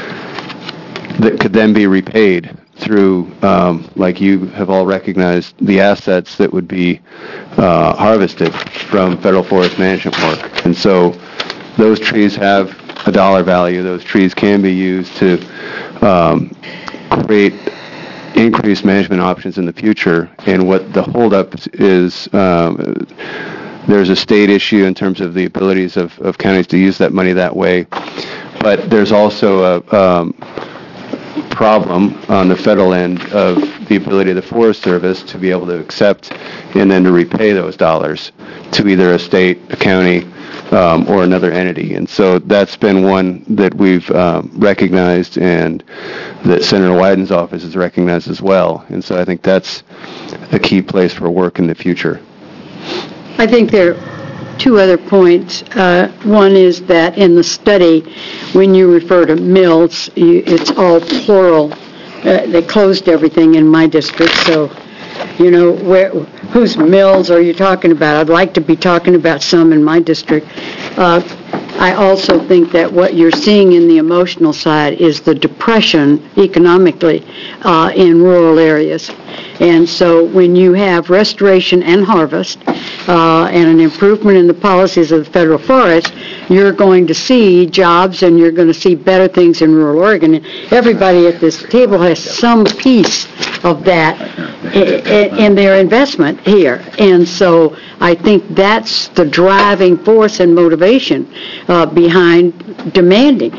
that could then be repaid through, um, like you have all recognized, the assets that would be uh, harvested from federal forest management work. And so those trees have a dollar value. Those trees can be used to um, create increased management options in the future. And what the holdup is, um, there's a state issue in terms of the abilities of, of counties to use that money that way. But there's also a um, problem on the federal end of the ability of the Forest Service to be able to accept and then to repay those dollars to either a state, a county, Um, or another entity. And so that's been one that we've um, recognized, and that Senator Wyden's office has recognized as well. And so I think that's a key place for work in the future. I think there are two other points. Uh, one is that in the study, when you refer to mills, you, it's all plural. Uh, they closed everything in my district, so you know, where, whose mills are you talking about? I'd like to be talking about some in my district. Uh, I also think that what you're seeing in the emotional side is the depression economically uh, in rural areas. And so when you have restoration and harvest uh, and an improvement in the policies of the federal forest, you're going to see jobs and you're going to see better things in rural Oregon. And everybody at this table has some piece of that in their investment here. And so I think that's the driving force and motivation uh, behind demanding.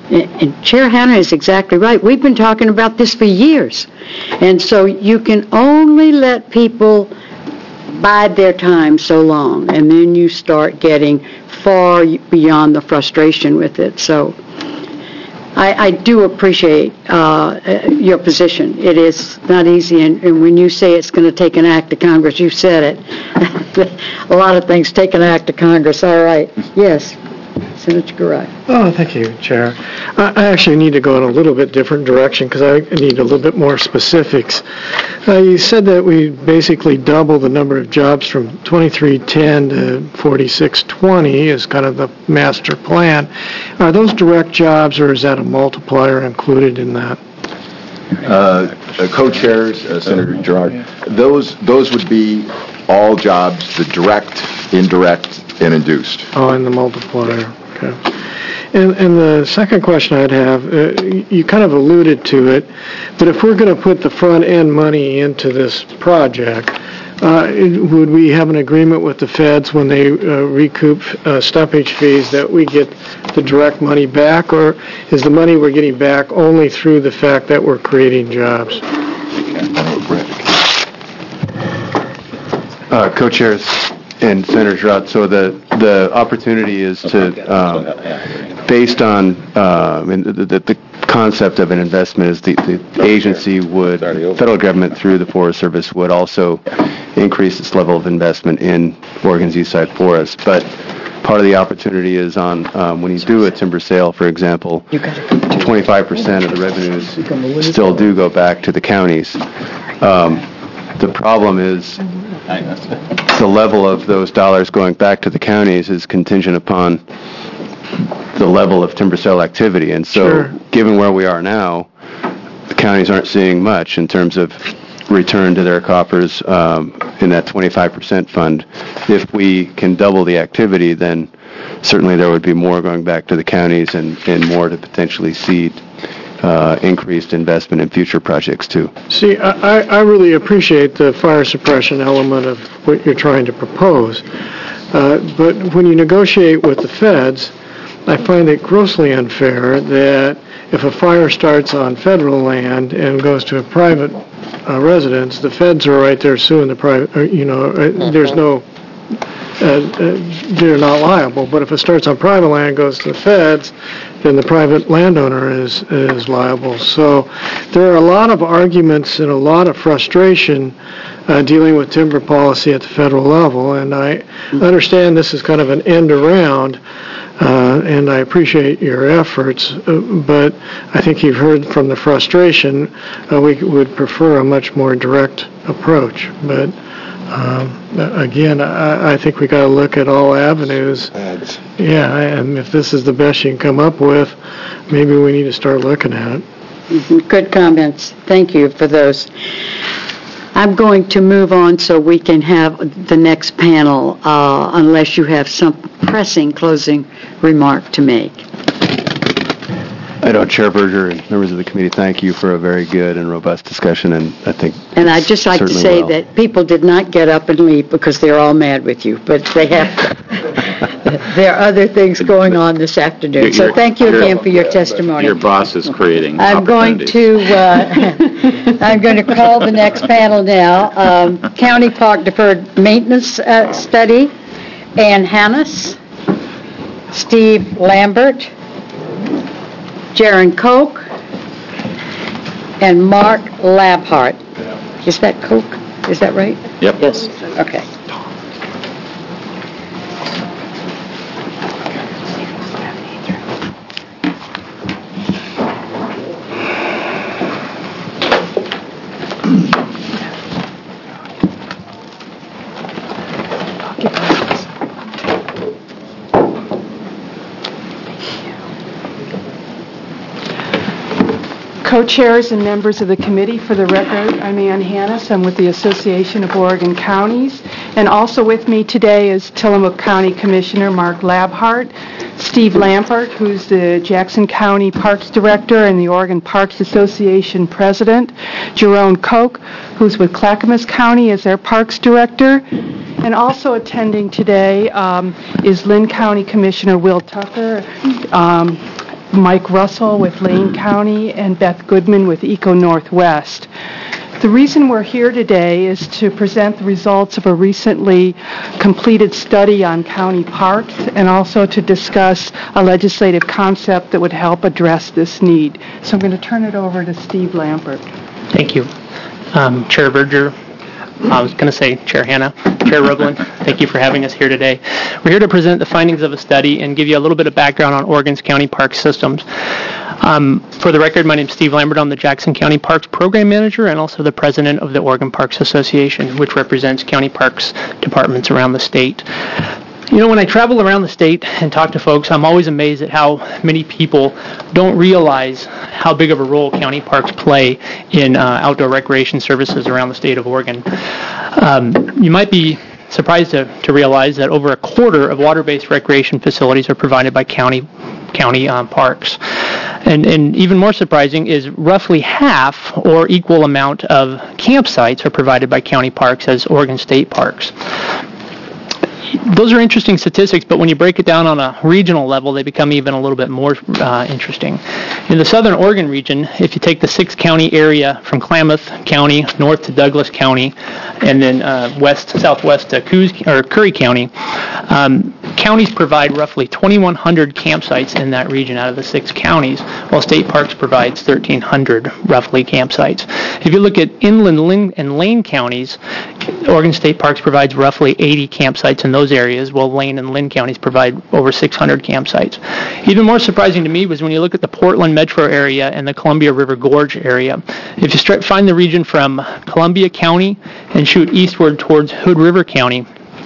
And Chair Hanna is exactly right. We've been talking about this for years. And so you can only let people bide their time so long, and then you start getting far beyond the frustration with it. So I, I do appreciate uh, your position. It is not easy, and, and when you say it's going to take an act of Congress, you said it. A lot of things take an act of Congress. All right. Yes. Senator Garai. Oh, thank you, Chair. I I actually need to go in a little bit different direction because I need a little bit more specifics. Uh, you said that we basically double the number of jobs from twenty-three ten to forty-six twenty is kind of the master plan. Are those direct jobs, or is that a multiplier included in that? Uh, uh, Co-chairs, uh, Senator Gerard, those those would be all jobs, the direct, indirect, and induced. Oh, and the multiplier. Okay. And, and the second question I'd have, uh, you kind of alluded to it, but if we're going to put the front end money into this project, uh, it- would we have an agreement with the feds when they uh, recoup uh, stumpage fees that we get the direct money back, or is the money we're getting back only through the fact that we're creating jobs? Uh, Co-chairs and Senator Girard, so the, the opportunity is to, um, based on, um, and the, the, the concept of an investment is the, the agency would, federal government through the Forest Service would also increase its level of investment in Oregon's East Side Forest. But part of the opportunity is on, um, when you do a timber sale, for example, twenty-five percent of the revenues still do go back to the counties. Um, the problem is the level of those dollars going back to the counties is contingent upon the level of timber sale activity. And so, Sure. given where we are now, the counties aren't seeing much in terms of return to their coffers um, in that twenty-five percent fund. If we can double the activity, then certainly there would be more going back to the counties and, and more to potentially seed uh, increased investment in future projects too. See, I, I I really appreciate the fire suppression element of what you're trying to propose, uh, but when you negotiate with the feds, I find it grossly unfair that if a fire starts on federal land and goes to a private uh, residence, the feds are right there suing the private, or, you know, uh, there's no, uh, uh, they're not liable. But if it starts on private land, goes to the feds, then the private landowner is is liable. So there are a lot of arguments and a lot of frustration uh, dealing with timber policy at the federal level, and I understand this is kind of an end around, uh, and I appreciate your efforts, uh, but I think you've heard from the frustration. Uh, we would prefer a much more direct approach, but um, again, I, I think we got to look at all avenues. Yeah, and if this is the best you can come up with, maybe we need to start looking at it. Good comments. Thank you for those. I'm going to move on so we can have the next panel, uh, unless you have some pressing closing remark to make. I know, Chair Berger and members of the committee, thank you for a very good and robust discussion, and I think And I'd just like to certainly say will. that people did not get up and leave because they're all mad with you, but they have, there are other things going on this afternoon. So Your- thank you your- again for your testimony. Your boss is creating I'm going opportunities. to, uh, I'm going to call the next panel now. Um, County Park Deferred Maintenance uh, Study, Ann Hannes, Steve Lambert, Jaron Koch, and Mark Labhart. Is that Koch? Is that right? Yep. Yes. Okay. Co-chairs and members of the committee, for the record, I'm Ann Hannes. I'm with the Association of Oregon Counties. And also with me today is Tillamook County Commissioner Mark Labhart, Steve Lampert, who's the Jackson County Parks Director and the Oregon Parks Association President, Jerome Koch, who's with Clackamas County as their Parks Director. And also attending today um, is Lynn County Commissioner Will Tucker, um, Mike Russell with Lane County, and Beth Goodman with Eco Northwest. The reason we're here today is to present the results of a recently completed study on county parks and also to discuss a legislative concept that would help address this need. So I'm going to turn it over to Steve Lampert. Thank you. Um, Chair Verger, I was going to say Chair Hanna, Chair Roblin, thank you for having us here today. We're here to present the findings of a study and give you a little bit of background on Oregon's county park systems. Um, for the record, my name is Steve Lambert. I'm the Jackson County Parks Program Manager and also the President of the Oregon Parks Association, which represents county parks departments around the state. You know, when I travel around the state and talk to folks, I'm always amazed at how many people don't realize how big of a role county parks play in uh, outdoor recreation services around the state of Oregon. Um, you might be surprised to, to realize that over a quarter of water-based recreation facilities are provided by county county um, parks. And, and even more surprising is roughly half or equal amount of campsites are provided by county parks as Oregon state parks. Those are interesting statistics, but when you break it down on a regional level, they become even a little bit more uh, interesting. In the southern Oregon region, if you take the six-county area from Klamath County north to Douglas County, and then uh, west southwest to Coos, or Curry County, um, counties provide roughly twenty-one hundred campsites in that region out of the six counties, while state parks provides thirteen hundred roughly campsites. If you look at inland Lynn and Lane counties, Oregon State Parks provides roughly eighty campsites in those areas, while Lane and Lynn counties provide over six hundred campsites. Even more surprising to me was when you look at the Portland metro area and the Columbia River Gorge area. If you start, find the region from Columbia County and shoot eastward towards Hood River County,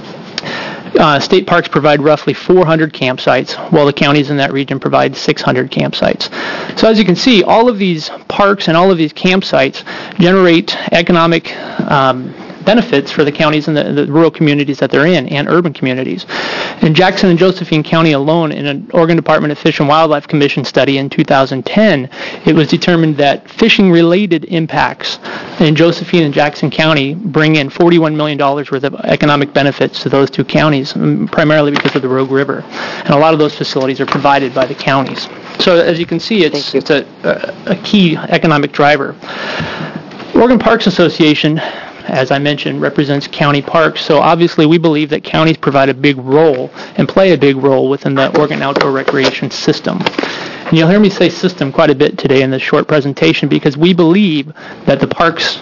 Uh, state parks provide roughly four hundred campsites, while the counties in that region provide six hundred campsites. So as you can see, all of these parks and all of these campsites generate economic um, benefits for the counties and the, the rural communities that they're in, and urban communities. In Jackson and Josephine County alone, in an Oregon Department of Fish and Wildlife Commission study in two thousand ten, it was determined that fishing-related impacts in Josephine and Jackson County bring in forty-one million dollars worth of economic benefits to those two counties, primarily because of the Rogue River. And a lot of those facilities are provided by the counties. So as you can see, it's, it's a, a key economic driver. Oregon Parks Association, as I mentioned, represents county parks, so obviously we believe that counties provide a big role and play a big role within the Oregon outdoor recreation system. And you'll hear me say system quite a bit today in this short presentation because we believe that the parks,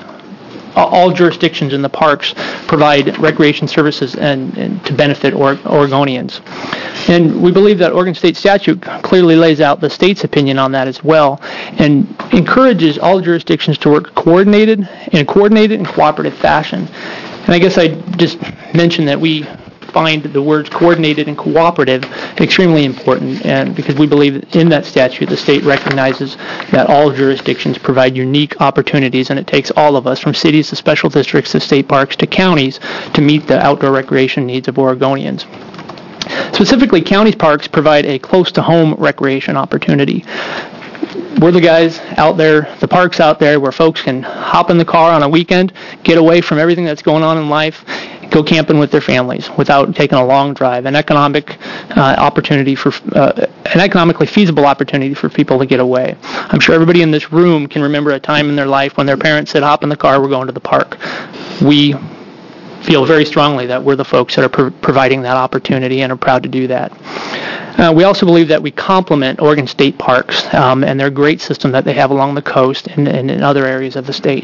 all jurisdictions in the parks, provide recreation services and, and to benefit or, Oregonians. And we believe that Oregon State statute clearly lays out the state's opinion on that as well and encourages all jurisdictions to work coordinated in a coordinated and cooperative fashion. And I guess I just mentioned that we find the words coordinated and cooperative extremely important, and because we believe in that statute the state recognizes that all jurisdictions provide unique opportunities, and it takes all of us, from cities to special districts to state parks to counties, to meet the outdoor recreation needs of Oregonians. Specifically, county parks provide a close-to-home recreation opportunity. We're the guys out there, the parks out there, where folks can hop in the car on a weekend, get away from everything that's going on in life, go camping with their families without taking a long drive. An economic uh, opportunity for uh, an economically feasible opportunity for people to get away. I'm sure everybody in this room can remember a time in their life when their parents said, "Hop in the car, we're going to the park." We feel very strongly that we're the folks that are pro- providing that opportunity and are proud to do that. Uh, we also believe that we complement Oregon State Parks um, and their great system that they have along the coast and, and in other areas of the state.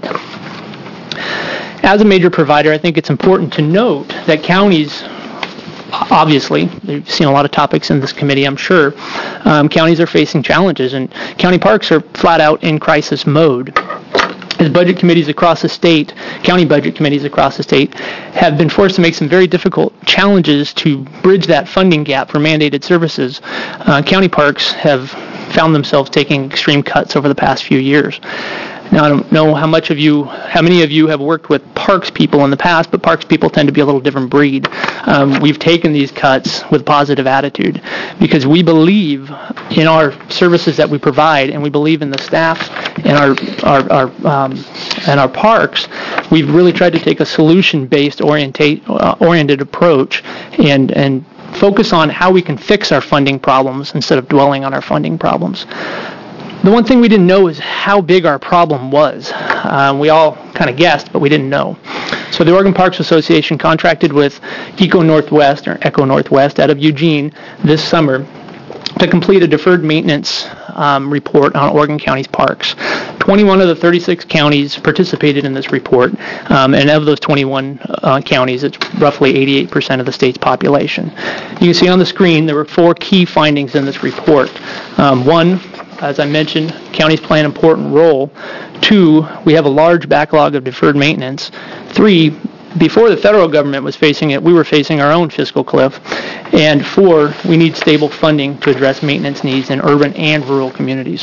As a major provider, I think it's important to note that counties, obviously, you've seen a lot of topics in this committee, I'm sure, um, counties are facing challenges, and county parks are flat out in crisis mode. As budget committees across the state, county budget committees across the state, have been forced to make some very difficult challenges to bridge that funding gap for mandated services, uh, county parks have found themselves taking extreme cuts over the past few years. Now, I don't know how much of you, how many of you have worked with parks people in the past, but parks people tend to be a little different breed. Um, we've taken these cuts with positive attitude because we believe in our services that we provide, and we believe in the staff and our our, our um, and our parks. We've really tried to take a solution-based orientate, uh, oriented approach and and focus on how we can fix our funding problems instead of dwelling on our funding problems. The one thing we didn't know is how big our problem was. Um, we all kind of guessed, but we didn't know. So the Oregon Parks Association contracted with Eco Northwest, or Echo Northwest, out of Eugene this summer to complete a deferred maintenance um, report on Oregon County's parks. twenty-one of the thirty-six counties participated in this report, um, and of those twenty-one uh, counties, it's roughly eighty-eight percent of the state's population. You can see on the screen there were four key findings in this report. Um, one, as I mentioned, counties play an important role. Two, we have a large backlog of deferred maintenance. Three, before the federal government was facing it, we were facing our own fiscal cliff. And four, we need stable funding to address maintenance needs in urban and rural communities.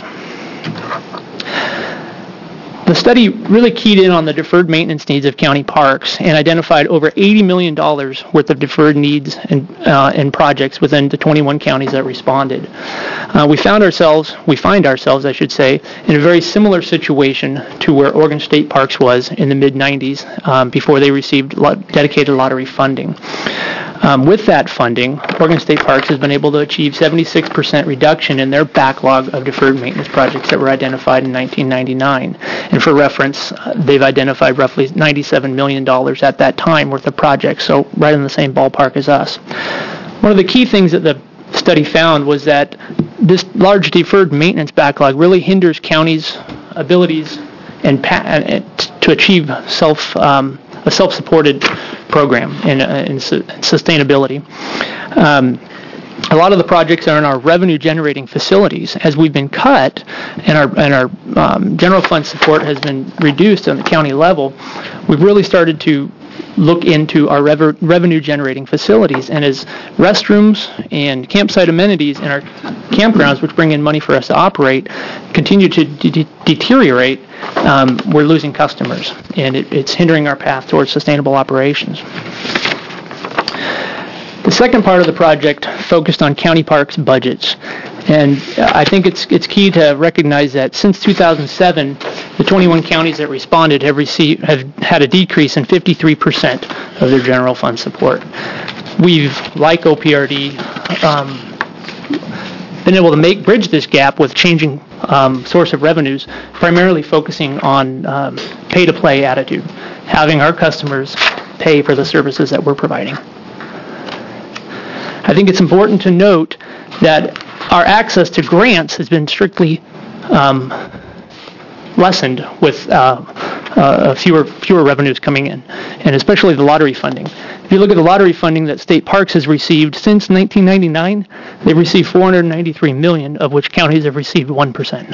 The study really keyed in on the deferred maintenance needs of county parks and identified over eighty million dollars worth of deferred needs and, uh, and projects within the twenty-one counties that responded. Uh, we found ourselves, we find ourselves, I should say, in a very similar situation to where Oregon State Parks was in the mid nineties um, before they received lot- dedicated lottery funding. Um, with that funding, Oregon State Parks has been able to achieve seventy-six percent reduction in their backlog of deferred maintenance projects that were identified in nineteen ninety-nine. And for reference, uh, they've identified roughly ninety-seven million dollars at that time worth of projects, so right in the same ballpark as us. One of the key things that the study found was that this large deferred maintenance backlog really hinders counties' abilities and, pa- and to achieve self um, a self-supported program in, uh, in su- sustainability. Um, a lot of the projects are in our revenue-generating facilities. As we've been cut and our and our um, general fund support has been reduced on the county level, we've really started to look into our rev- revenue-generating facilities. And as restrooms and campsite amenities in our campgrounds, which bring in money for us to operate, continue to de- deteriorate, um, we're losing customers, and it, it's hindering our path towards sustainable operations. The second part of the project focused on county parks budgets, and I think it's it's key to recognize that since two thousand seven, the twenty-one counties that responded have received have had a decrease in fifty-three percent of their general fund support. We've, like O P R D, um, been able to make bridge this gap with changing um, source of revenues, primarily focusing on um, pay-to-play attitude, having our customers pay for the services that we're providing. I think it's important to note that our access to grants has been strictly um, lessened with uh, uh, fewer fewer revenues coming in, and especially the lottery funding. If you look at the lottery funding that State Parks has received since nineteen ninety-nine, they've received four hundred ninety-three million dollars, of which counties have received one percent.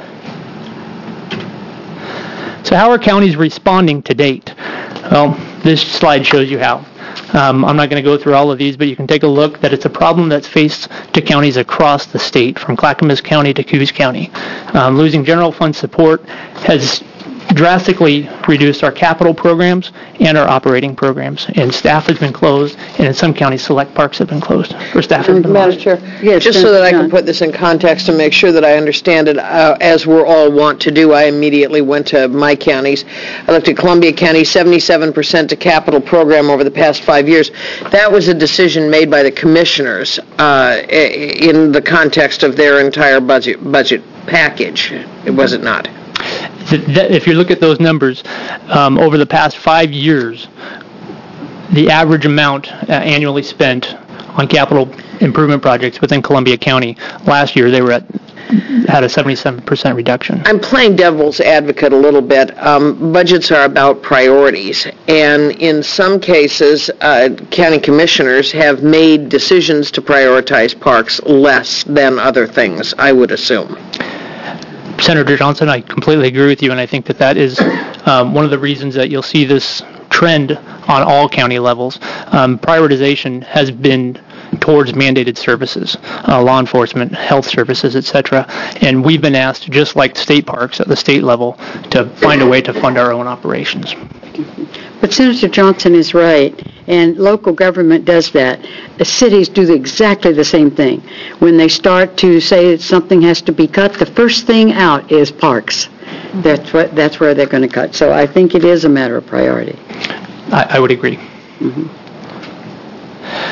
So how are counties responding to date? Well, this slide shows you how. Um, I'm not going to go through all of these, but you can take a look that it's a problem that's faced to counties across the state, from Clackamas County to Coos County. Um, losing general fund support has drastically reduced our capital programs and our operating programs, and staff has been closed, and in some counties, select parks have been closed, or staff has been Madam lost. Chair, Yes, just so that I John. can put this in context and make sure that I understand it, uh, as we're all want to do, I immediately went to my counties. I looked at Columbia County, seventy-seven percent to capital program over the past five years. That was a decision made by the commissioners uh, in the context of their entire budget budget package. Was it not? If you look at those numbers, um, over the past five years, the average amount uh, annually spent on capital improvement projects within Columbia County, last year they were at had a seventy-seven percent reduction. I'm playing devil's advocate a little bit. Um, budgets are about priorities, and in some cases, uh, county commissioners have made decisions to prioritize parks less than other things, I would assume. Senator Johnson, I completely agree with you, and I think that that is um, one of the reasons that you'll see this trend on all county levels. Um, prioritization has been towards mandated services, uh, law enforcement, health services, et cetera. And we've been asked, just like state parks at the state level, to find a way to fund our own operations. But Senator Johnson is right, and local government does that. The cities do exactly the same thing. When they start to say that something has to be cut, the first thing out is parks. That's what. That's where they're going to cut. So I think it is a matter of priority. I, I would agree. Mm-hmm.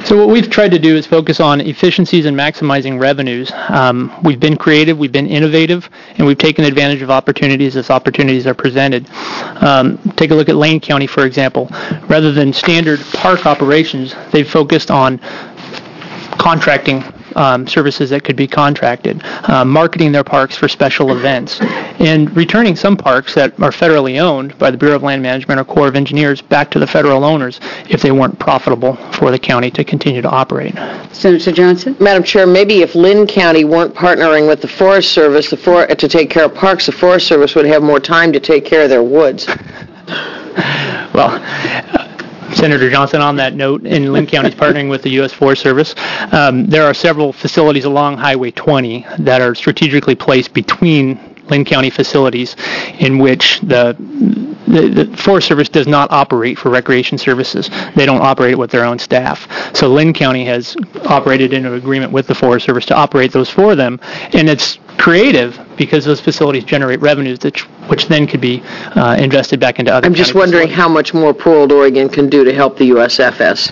So what we've tried to do is focus on efficiencies and maximizing revenues. Um, we've been creative, we've been innovative, and we've taken advantage of opportunities as opportunities are presented. Um, take a look at Lane County, for example. Rather than standard park operations, they've focused on contracting um, services that could be contracted, uh, marketing their parks for special events, and returning some parks that are federally owned by the Bureau of Land Management or Corps of Engineers back to the federal owners if they weren't profitable for the county to continue to operate. Senator Johnson? Madam Chair, maybe if Lynn County weren't partnering with the Forest Service the for, to take care of parks, the Forest Service would have more time to take care of their woods. Well, uh, Senator Johnson, on that note, in Lynn County is partnering with the U S Forest Service. Um, there are several facilities along Highway twenty that are strategically placed between Lynn County facilities in which the, the, the Forest Service does not operate for recreation services. They don't operate with their own staff. So Lynn County has operated in an agreement with the Forest Service to operate those for them, and it's creative because those facilities generate revenues that, which then could be uh, invested back into other I'm just wondering facilities. how much more Portland, Oregon can do to help the U S F S.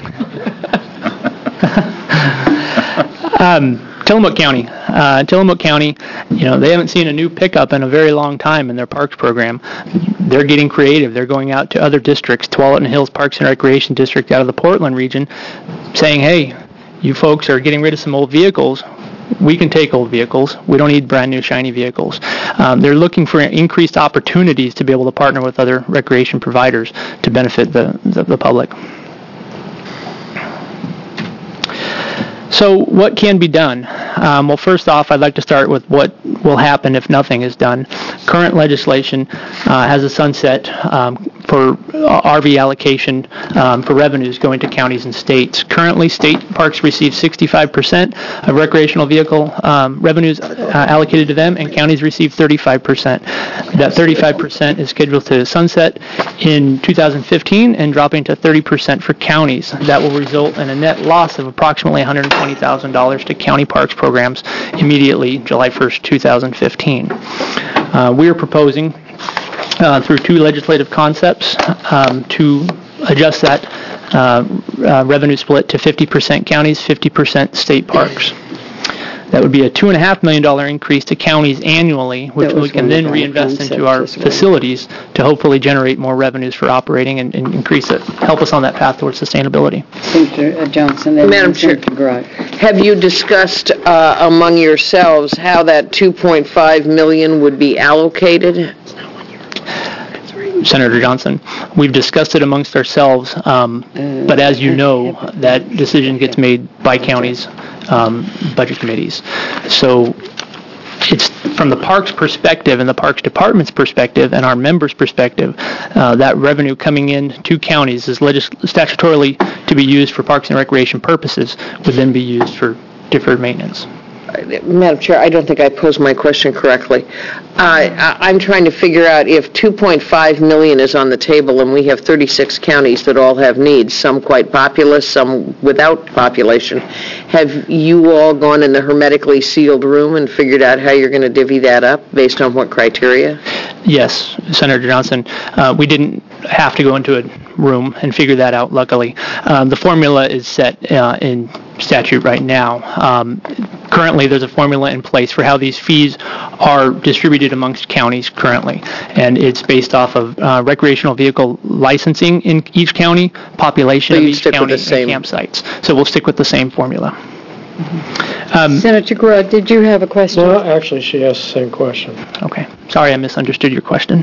um, Tillamook County. Uh, Tillamook County, you know, they haven't seen a new pickup in a very long time in their parks program. They're getting creative. They're going out to other districts, Tualatin Hills Parks and Recreation District out of the Portland region, saying, hey, you folks are getting rid of some old vehicles. We can take old vehicles. We don't need brand new shiny vehicles. Um, they're looking for increased opportunities to be able to partner with other recreation providers to benefit the, the, the public. So what can be done? Um, well, first off, I'd like to start with what will happen if nothing is done. Current legislation uh, has a sunset um, for R V allocation um, for revenues going to counties and states. Currently, state parks receive sixty-five percent of recreational vehicle um, revenues uh, allocated to them, and counties receive thirty-five percent. That thirty-five percent is scheduled to sunset in two thousand fifteen and dropping to thirty percent for counties. That will result in a net loss of approximately one hundred twenty thousand dollars to county parks programs immediately July first, two thousand fifteen. Uh, we are proposing uh, through two legislative concepts um, to adjust that uh, uh, revenue split to fifty percent counties, fifty percent state parks. That would be a two point five million dollars increase to counties annually, which we can then reinvest into our facilities to hopefully generate more revenues for operating and, and increase it, help us on that path towards sustainability. Senator Johnson. Madam Chair, have you discussed uh, among yourselves how that two point five million dollars would be allocated? Senator Johnson, we've discussed it amongst ourselves, um, but as you know, that decision gets made by counties' um, budget committees. So it's from the parks perspective and the parks department's perspective and our members' perspective, uh, that revenue coming in to counties is legis- statutorily to be used for parks and recreation purposes would then be used for deferred maintenance. Madam Chair, I don't think I posed my question correctly. Uh, I, I'm trying to figure out if two point five million dollars is on the table and we have thirty-six counties that all have needs, some quite populous, some without population. Have you all gone in the hermetically sealed room and figured out how you're going to divvy that up based on what criteria? Yes, Senator Johnson. Uh, we didn't have to go into a room and figure that out, luckily. Um, the formula is set uh, in statute right now. Um, currently, there's a formula in place for how these fees are distributed amongst counties currently, and it's based off of uh, recreational vehicle licensing in each county, population so of each county, and same. campsites. So we'll stick with the same formula. Mm-hmm. Um, Senator Grudd, did you have a question? No, actually, she asked the same question. Okay. Sorry, I misunderstood your question.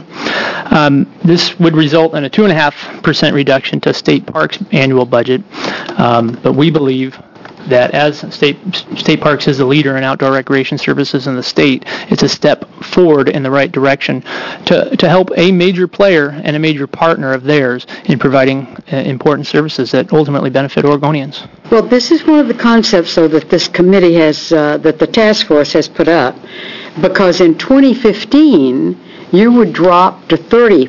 Um, this would result in a two point five percent reduction to state parks' annual budget, um, but we believe that as state state parks is the leader in outdoor recreation services in the state, it's a step forward in the right direction to, to help a major player and a major partner of theirs in providing uh, important services that ultimately benefit Oregonians. Well, this is one of the concepts, though, that this committee has, uh, that the task force has put up, because in twenty fifteen, you would drop to thirty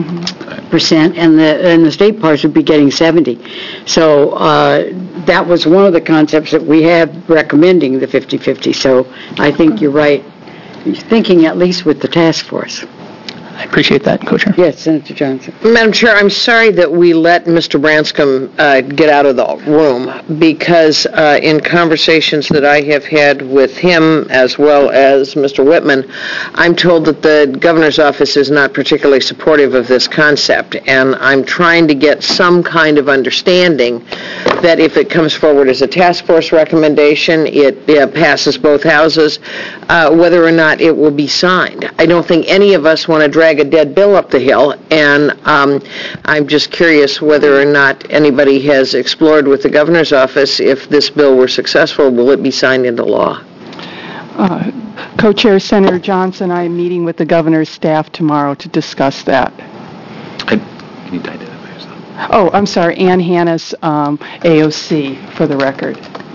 percent, and the and the state parks would be getting seventy. So uh, that was one of the concepts that we have recommending the fifty-fifty. So I think you're right, you're thinking at least with the task force. I appreciate that, Co-Chair. Yes, Senator Johnson. Madam Chair, I'm sorry that we let Mister Branscombe uh, get out of the room because uh, in conversations that I have had with him as well as Mister Whitman, I'm told that the governor's office is not particularly supportive of this concept, and I'm trying to get some kind of understanding that if it comes forward as a task force recommendation, it uh, passes both houses, uh, whether or not it will be signed. I don't think any of us want to drag a dead bill up the hill, and um, I'm just curious whether or not anybody has explored with the governor's office if this bill were successful, will it be signed into law? Uh, Co-Chair Senator Johnson, I am meeting with the governor's staff tomorrow to discuss that. I, you need to identify yourself. Oh, I'm sorry, Ann Hannis, um, A O C, for the record.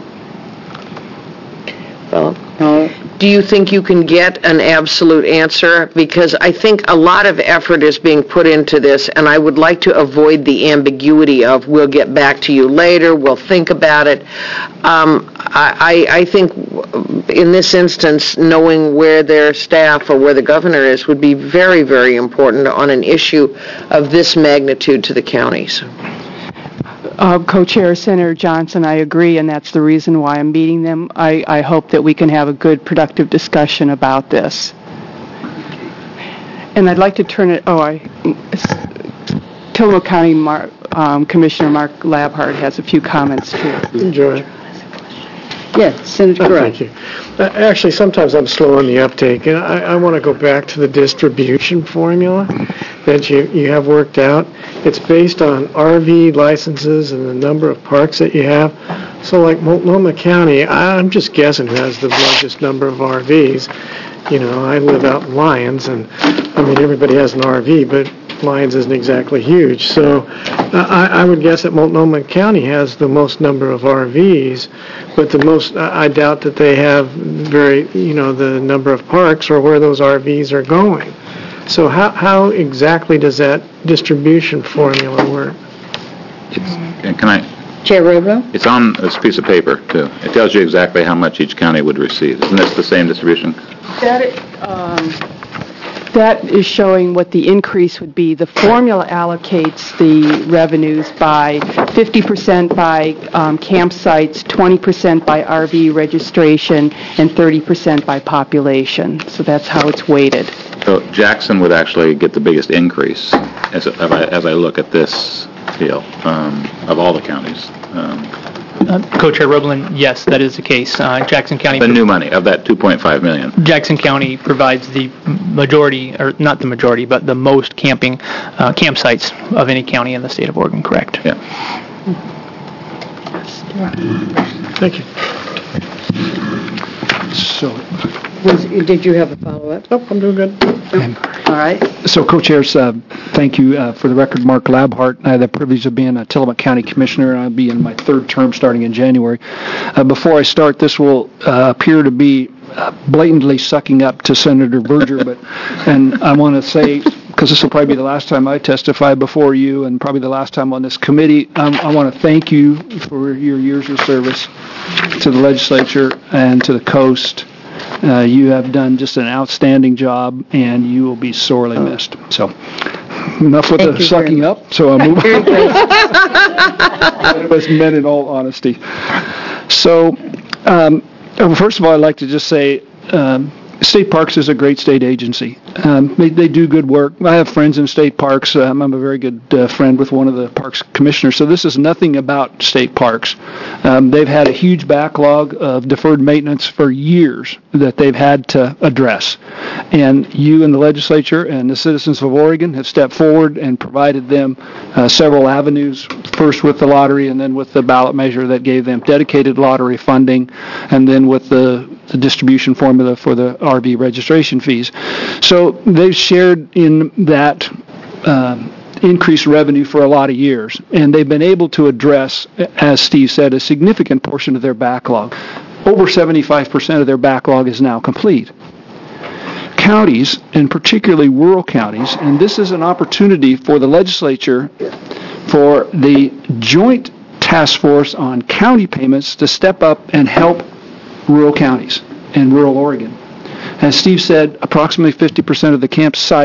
Well, do you think you can get an absolute answer? Because I think a lot of effort is being put into this, and I would like to avoid the ambiguity of we'll get back to you later, we'll think about it. Um, I, I think in this instance, knowing where their staff or where the governor is would be very, very important on an issue of this magnitude to the counties. Uh, Co-Chair Senator Johnson, I agree, and that's the reason why I'm meeting them. I, I hope that we can have a good, productive discussion about this. And I'd like to turn it, oh, I, Tillamook County Mar, um, Commissioner Mark Labhart has a few comments, too. Enjoy. Yes, Senator Carruth. Oh, thank you. Uh, actually, sometimes I'm slow on the uptake, and I, I want to go back to the distribution formula that you, you have worked out. It's based on R V licenses and the number of parks that you have. So like Multnomah County, I'm just guessing who has the largest number of R Vs. You know, I live out in Lyons, and I mean, everybody has an R V, but Lyons isn't exactly huge. So uh, I, I would guess that Multnomah County has the most number of R Vs, but the most, I doubt that they have very, you know, the number of parks or where those R Vs are going. So how, how exactly does that distribution formula work? It's, can I? Chair Roblo? It's on this piece of paper, too. It tells you exactly how much each county would receive. Isn't this the same distribution? That is, um, that is showing what the increase would be. The formula allocates the revenues by fifty percent by um, campsites, twenty percent by R V registration, and thirty percent by population. So that's how it's weighted. So Jackson would actually get the biggest increase as, as, I, as I look at this deal um, of all the counties. Um, Uh, Co-Chair Roblin, yes, that is the case. Uh, Jackson County... The new money of that two point five million dollars. Jackson County provides the majority, or not the majority, but the most camping uh, campsites of any county in the state of Oregon, correct? Yeah. Thank you. So, was, did you have a follow-up? Nope, I'm doing good. All right. So, co-chairs, uh, thank you. Uh, for the record, Mark Labhart. I have the privilege of being a Tillamook County Commissioner. I'll be in my third term starting in January. Uh, before I start, this will uh, appear to be uh, blatantly sucking up to Senator Verger, but and I want to say, because this will probably be the last time I testify before you and probably the last time on this committee, um, I want to thank you for your years of service to the legislature and to the coast. Uh, you have done just an outstanding job, and you will be sorely missed. So, enough with Thank the sucking up. So I'll move on. It was meant in all honesty. So, um, first of all, I'd like to just say, um, State Parks is a great state agency. Um, they, they do good work. I have friends in state parks. Um, I'm a very good uh, friend with one of the parks commissioners, so this is nothing about state parks. Um, they've had a huge backlog of deferred maintenance for years that they've had to address. And you and the legislature and the citizens of Oregon have stepped forward and provided them uh, several avenues, first with the lottery and then with the ballot measure that gave them dedicated lottery funding, and then with the, the distribution formula for the R V registration fees. So they've shared in that um, increased revenue for a lot of years, and they've been able to address, as Steve said, a significant portion of their backlog. Over seventy-five percent of their backlog is now complete. Counties, and particularly rural counties, and this is an opportunity for the legislature, for the joint task force on county payments to step up and help rural counties in rural Oregon. As Steve said, approximately fifty percent of the campsites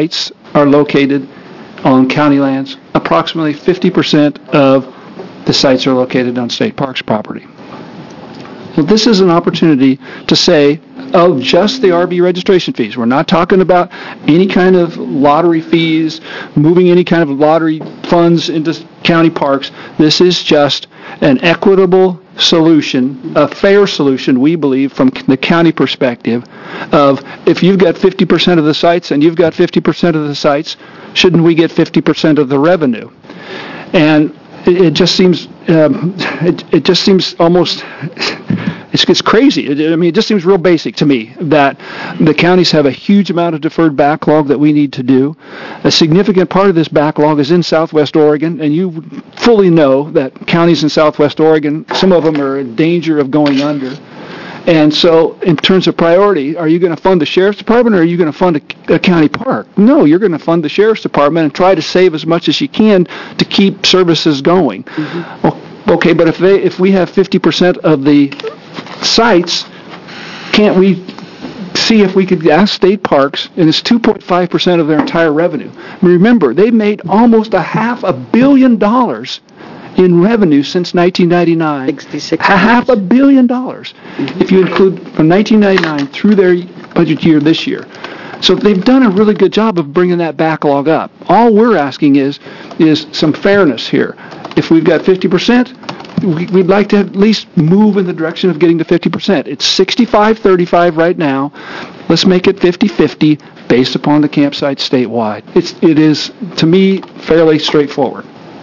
are located on county lands. Approximately fifty percent of the sites are located on state parks property. Well, this is an opportunity to say, of just the R V registration fees. We're not talking about any kind of lottery fees, moving any kind of lottery funds into county parks. This is just an equitable solution, a fair solution, we believe, from the county perspective of if you've got fifty percent of the sites and you've got fifty percent of the sites, shouldn't we get fifty percent of the revenue? And it, it just seems, um, it, it just seems almost... It's, it's crazy. It, I mean, it just seems real basic to me that the counties have a huge amount of deferred backlog that we need to do. A significant part of this backlog is in Southwest Oregon, and you fully know that counties in Southwest Oregon, some of them are in danger of going under. And so in terms of priority, are you going to fund the Sheriff's Department or are you going to fund a, a county park? No, you're going to fund the Sheriff's Department and try to save as much as you can to keep services going. Mm-hmm. Well, okay, but if they if we have fifty percent of the sites, can't we see if we could ask state parks, and it's two point five percent of their entire revenue. Remember, they've made almost a half a billion dollars in revenue since nineteen ninety-nine. sixty-six. A half a billion dollars, mm-hmm. if you include from nineteen ninety-nine through their budget year this year. So they've done a really good job of bringing that backlog up. All we're asking is, is some fairness here. If we've got fifty percent, we'd like to at least move in the direction of getting to fifty percent. It's sixty-five thirty-five right now. Let's make it fifty-fifty based upon the campsites statewide. It's, it is, to me, fairly straightforward.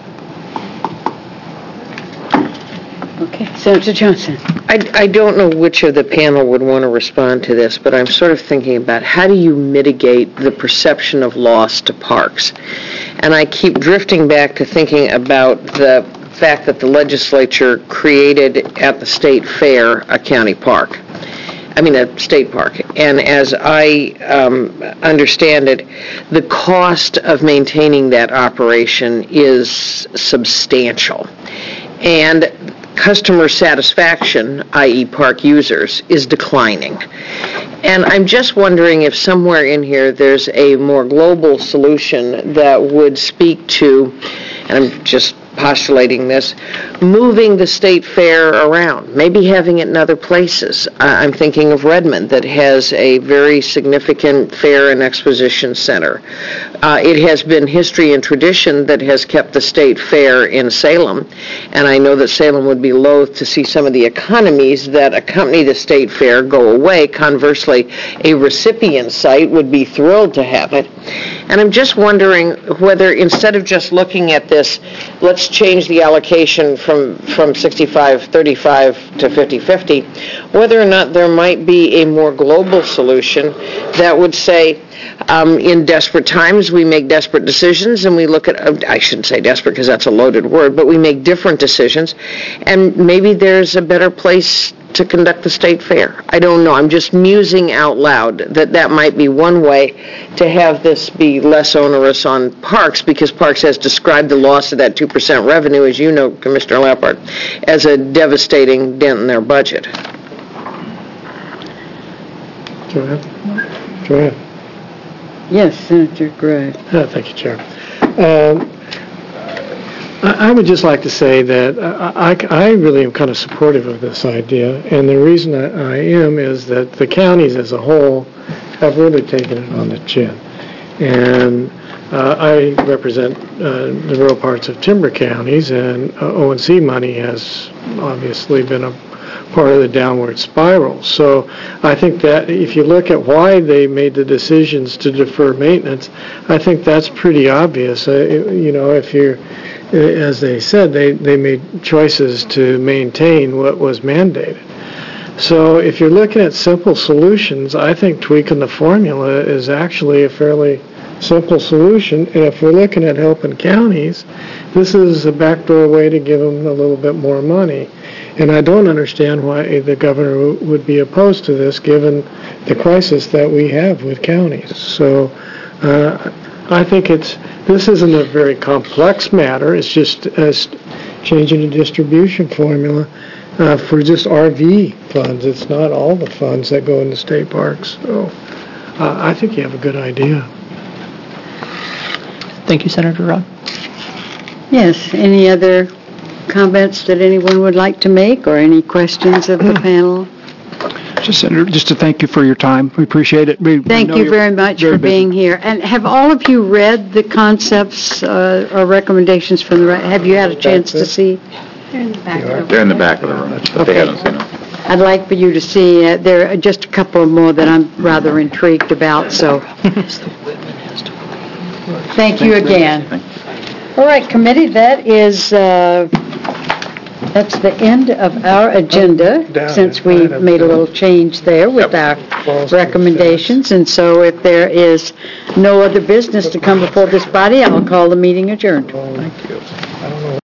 Okay, Senator Johnson. I, I don't know which of the panel would want to respond to this, but I'm sort of thinking about how do you mitigate the perception of loss to parks? And I keep drifting back to thinking about the fact that the legislature created at the state fair a county park. I mean, a state park. And as I um, understand it, the cost of maintaining that operation is substantial. And customer satisfaction, that is park users, is declining. And I'm just wondering if somewhere in here there's a more global solution that would speak to, and I'm just postulating this, moving the state fair around, maybe having it in other places. I'm thinking of Redmond that has a very significant fair and exposition center. Uh, it has been history and tradition that has kept the state fair in Salem, and I know that Salem would be loath to see some of the economies that accompany the state fair go away. Conversely, a recipient site would be thrilled to have it. And I'm just wondering whether instead of just looking at this, let's change the allocation from, from sixty-five thirty-five to fifty fifty, whether or not there might be a more global solution that would say, um, in desperate times, we make desperate decisions, and we look at, I shouldn't say desperate because that's a loaded word, but we make different decisions, and maybe there's a better place to conduct the state fair. I don't know. I'm just musing out loud that that might be one way to have this be less onerous on parks, because parks has described the loss of that two percent revenue, as you know, Commissioner Lappard, as a devastating dent in their budget. Go ahead. Go ahead. Yes, Senator Gray. Oh, thank you, Chair. Um, I would just like to say that I, I really am kind of supportive of this idea, and the reason I, I am is that the counties as a whole have really taken it on the chin. And uh, I represent uh, the rural parts of timber counties, and uh, O and C money has obviously been a part of the downward spiral. So I think that if you look at why they made the decisions to defer maintenance, I think that's pretty obvious. Uh, you know, if you're as they said, they, they made choices to maintain what was mandated. So if you're looking at simple solutions, I think tweaking the formula is actually a fairly simple solution. And if we're looking at helping counties, this is a backdoor way to give them a little bit more money. And I don't understand why the governor would be opposed to this, given the crisis that we have with counties. So uh, I think it's this isn't a very complex matter. It's just uh, changing the distribution formula uh, for just R V funds. It's not all the funds that go into state parks. So uh, I think you have a good idea. Thank you, Senator Robb. Yes, any other comments that anyone would like to make, or any questions of the panel? Just, Senator, just to thank you for your time. We appreciate it. We- we Thank know you you're very much very for busy. being here. And have all of you read the concepts uh, or recommendations from the, re- have you had a chance to see? They're in the back of the room, but they haven't seen them. I'd like for you to see, uh, there are just a couple more that I'm rather intrigued about, so. Thank you again. All right, committee, that is, uh, that's the end of our agenda, since we made a little change there with our recommendations. And so if there is no other business to come before this body, I'll call the meeting adjourned. Thank you.